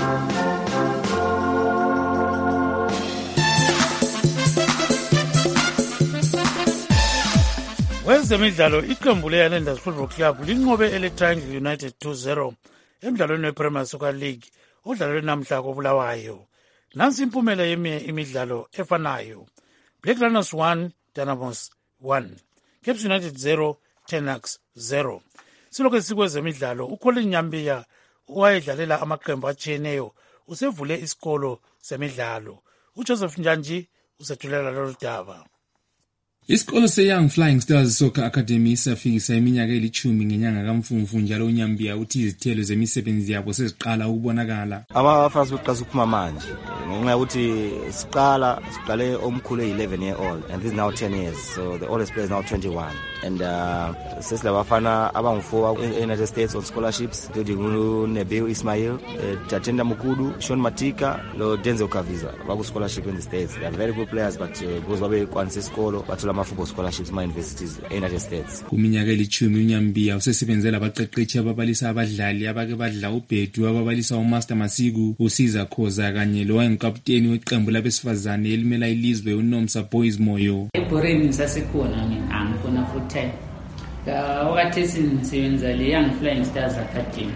Kwezemidlalo iqembu leYalenders Football Club linqobe ele-Triangle United two zero emdlalweni we-Premier Soccer League odlalwe namhla koBulawayo. Nansi impumela yeminye imidlalo efanayo. Black Runners one, Dynamos one. Caps United zero, Tenax zero. Silokhu sikwezemidlalo uColin Nyambiya owayedlalela amaqembu atshiyeneyo usevule isikolo semidlalo. uJoseph Njanji usethulela lolu daba. Isikolo se-Young Flying Stars Soccer Academy safikisa iminyaka elithumi ngenyanga kaMfumfu njalo uNyambiya uthi izithelo zemisebenzi yabo seziqala ukubonakala. Abafana beqhaza ukuphuma manje ngenxa ukuthi siqala siqale omkhulu e-eleven year old and this is now ten years, so the oldest player is now twenty-one, and uh, sesilabafana abangu-four e-United States on scholarships including Nebiu Ismail, uh, Tatenda Mukudu, Sean Matika lo Denzel Kaviza baku scholarship in the States. They are very good players, but uh, because babe kwanisa isikolo bathula ama-football scholarships kuma-universities e-United States. Kuminyaka elithumi uNyambiya usesebenzela abaqeqeshi ababalisa abadlali abake badla uBhedu, ababalisa uMaster Masiku, uSiza Khoza kanye lowayengukapteni weqembu labesifazane elimela ilizwe uNomsa Boys Moyo. Eboreni sasekhona mina angikhona full time. Wakhathesi ngisebenza le Young Flying Stars Academy.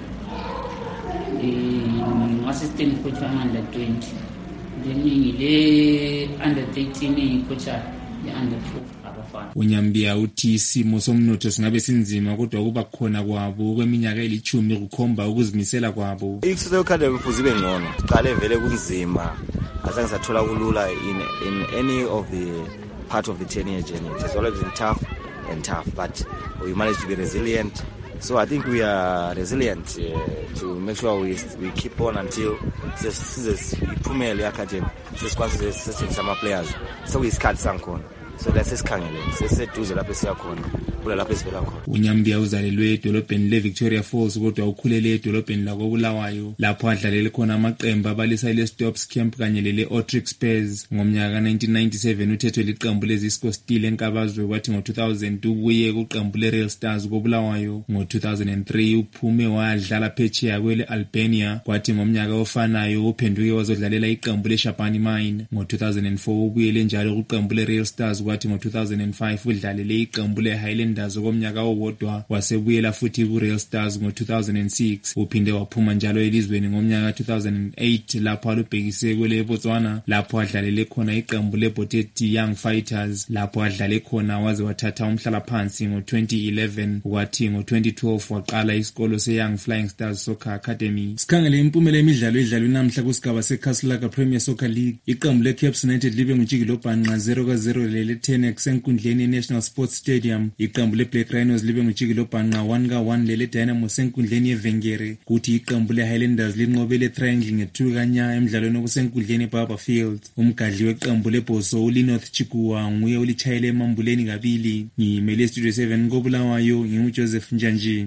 Assistant coach under twenty. Then ngile under thirteen coach ya under twelve abafana. uNyambiya uthi isimo somnotho singabe sinzima kodwa kuba khona kwabo kweminyaka elithumi kukhomba ukuzimisela kwabo. Ikusile academy futhi ibe ngcono. Qale vele kunzima. Azange sathola kulula in in any of the part of the ten year journey. It has always been tough and tough, but we managed to be resilient. So I think we are resilient uh, to make sure we we keep on until this Premier League Academy sesikwazi some players. So we scout sankhona. So let's sikhangele seseduze lapho siyakhona kula lapho esivela khona. uNyambiya uzalelwe edolobheni leVictoria Falls kodwa ukhulele edolobheni lakoBulawayo lapho adlalele khona amaqembu abalisa iLestops Camp kanye lele Otrix Spurs. Ngomnyaka nineteen ninety-seven uthethwe liqembu leZisco Steel enkabazwe kwathi ngo two thousand ubuye kuqembu leReal Stars koBulawayo. Ngo two thousand three uphume wadlala phetsheya kwele Albania kwathi ngomnyaka ofanayo uphenduke wazodlalela iqembu leShabani Mine. Ngo two thousand four ubuyele njalo kuqembu leReal Stars kwathi ngo two thousand five udlalele iqembu leHighlanders komnyaka owodwa wasebuyela futhi kuReal Stars ngo two thousand six. Uphinde waphuma njalo elizweni ngomnyaka two thousand eight lapho alubhekise kwele Botswana lapho adlalele khona iqembu leBoteti Young Fighters lapho adlale khona waze wathatha umhlala phansi ngo twenty eleven kwathi ngo twenty twelve waqala isikolo seYoung Flying Stars Soccer Academy. Sikhangele impumela emidlalo edlalwe namhla kusigaba seCastle Premier Soccer League. Iqembu leCaps United libe ngujikilo bhanqa zero ka zero lele Tenex enkundleni yeNational Sports Stadium. Iqembu leBlack Rhinos libe ngujikilo bhanqa one ka one lele Dynamo enkundleni yeVengere. Kuthi iqembu leHighlanders linqobele Triangle nge-two kanya emidlalweni obusenkundleni eBarberfield. Umgadli weqembu leBoso uLinoth Chikuwa nguye ulichayele emambuleni kabili. Ngimele Studio seven koBulawayo nginguJoseph Njanji.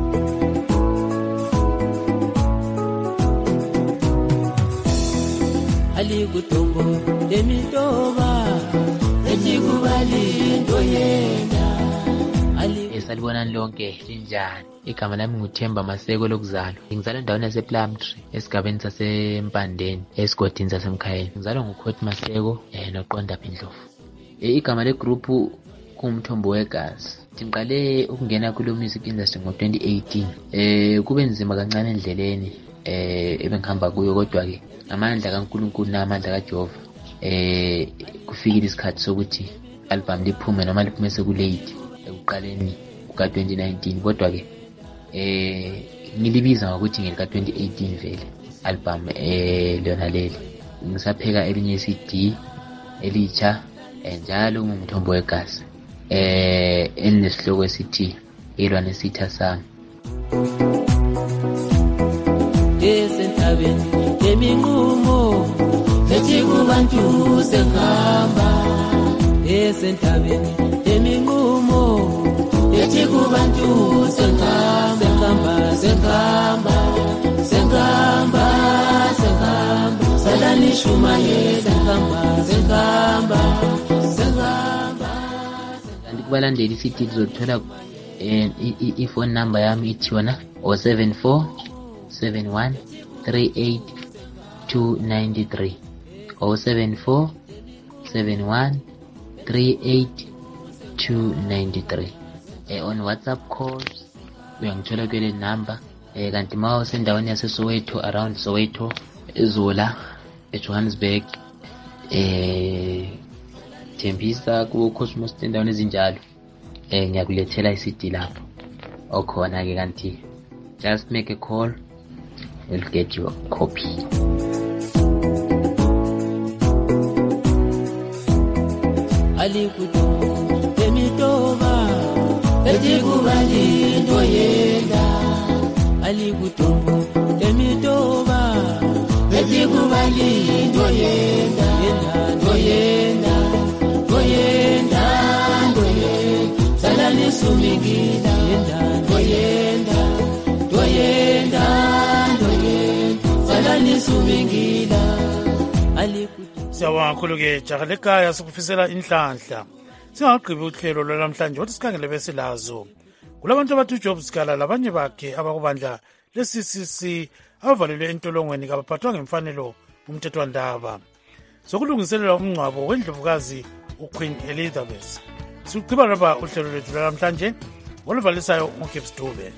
Ali kutombo demitoba etikubali ndoyenda ali esalibonani lonke linjani. Igama lami nguThemba Maseko lokuzalwa. Ngizalwa endaweni yasePlumtree esigabeni saseMpandeni esigodini sasemkhayeni. Ngizalwa nguKhoti Maseko eh noQonda Phindlovu. Igama legroup kumthombo wegazi. Ngiqale ukungena kulo music industry ngo twenty eighteen. Eh kube nzima kancane endleleni eh ebengihamba kuyo kodwa ke amandla kaNkulunkulu namandla kaJehova eh kufikile isikhathi sokuthi album liphume noma liphume sekulate ekuqaleni kuka twenty nineteen kodwa ke eh ngilibiza ngokuthi ngelika twenty eighteen vele album eh lona leli ngisapheka elinye C D elitsha njalo ngumthombo wegazi eh enesihloko esithi ilwa nesitha sami. Esentabeni eminqumo ethi kubantu sengihamba. Esentabeni eminqumo ethi kubantu sengihamba sengihamba sengihamba sengihamba salani shumaye sengihamba sengihamba sengihamba. Andikubalandeli isithi kuzothola i-phone number yami ithi yona zero seven four seven one three eight two nine three zero seven four seven one three eight two nine three. eh on WhatsApp calls uyangithola kwele number. eh kanti mawa sendaweni yase Soweto around Soweto eZola eJohannesburg eh Thembisa ku Cosmos endaweni ezinjalo eh ngiyakulethela i-C D lapho okhona ke kanti just make a call, we'll get you a copy. Ali kutombo emitoba etikubali ndoyenda. Ali kutombo emitoba etikubali ndoyenda. Ndoyenda ndoyenda ndoyenda salani sumingina ndoyenda ndoyenda ndoyenda salani sumingina. Siyabonga kakhulu ke jakalekaya sikufisela inhlanhla singaqhibi uhlelo lwanamhlanje wathi sikhangele besilazo. Kulabantu abathi uJob Sikala labanye bakhe abakubandla le-C C C abavalelwe entolongweni kabaphathwa ngemfanelo umthethwandaba. Sokulungiselela umngcwabo wendlovukazi uQueen Elizabeth. Sigqiba lapha uhlelo lwethu lwanamhlanje oluvalisayo uGibbs Dube.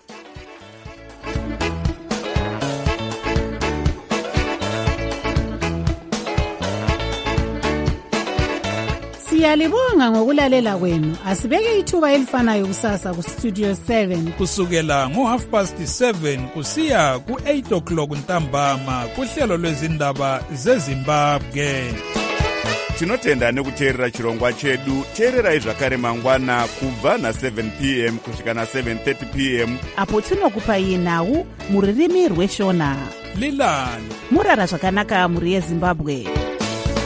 Siyalibonga ngokulalela kwenu. Asibeke ithuba elifanayo kusasa ku Studio seven kusukela ngo half past seven kusiya ku eight o'clock ntambama kuhlelo lwezindaba zeZimbabwe. Tinotenda nekuteerera chirongwa chedu. Teererai zvakare mangwana kubva na seven p m kusvika na seven thirty p m apo tinokupai nhau muririmi rweshona. Lilani murara zvakanaka muri yeZimbabwe.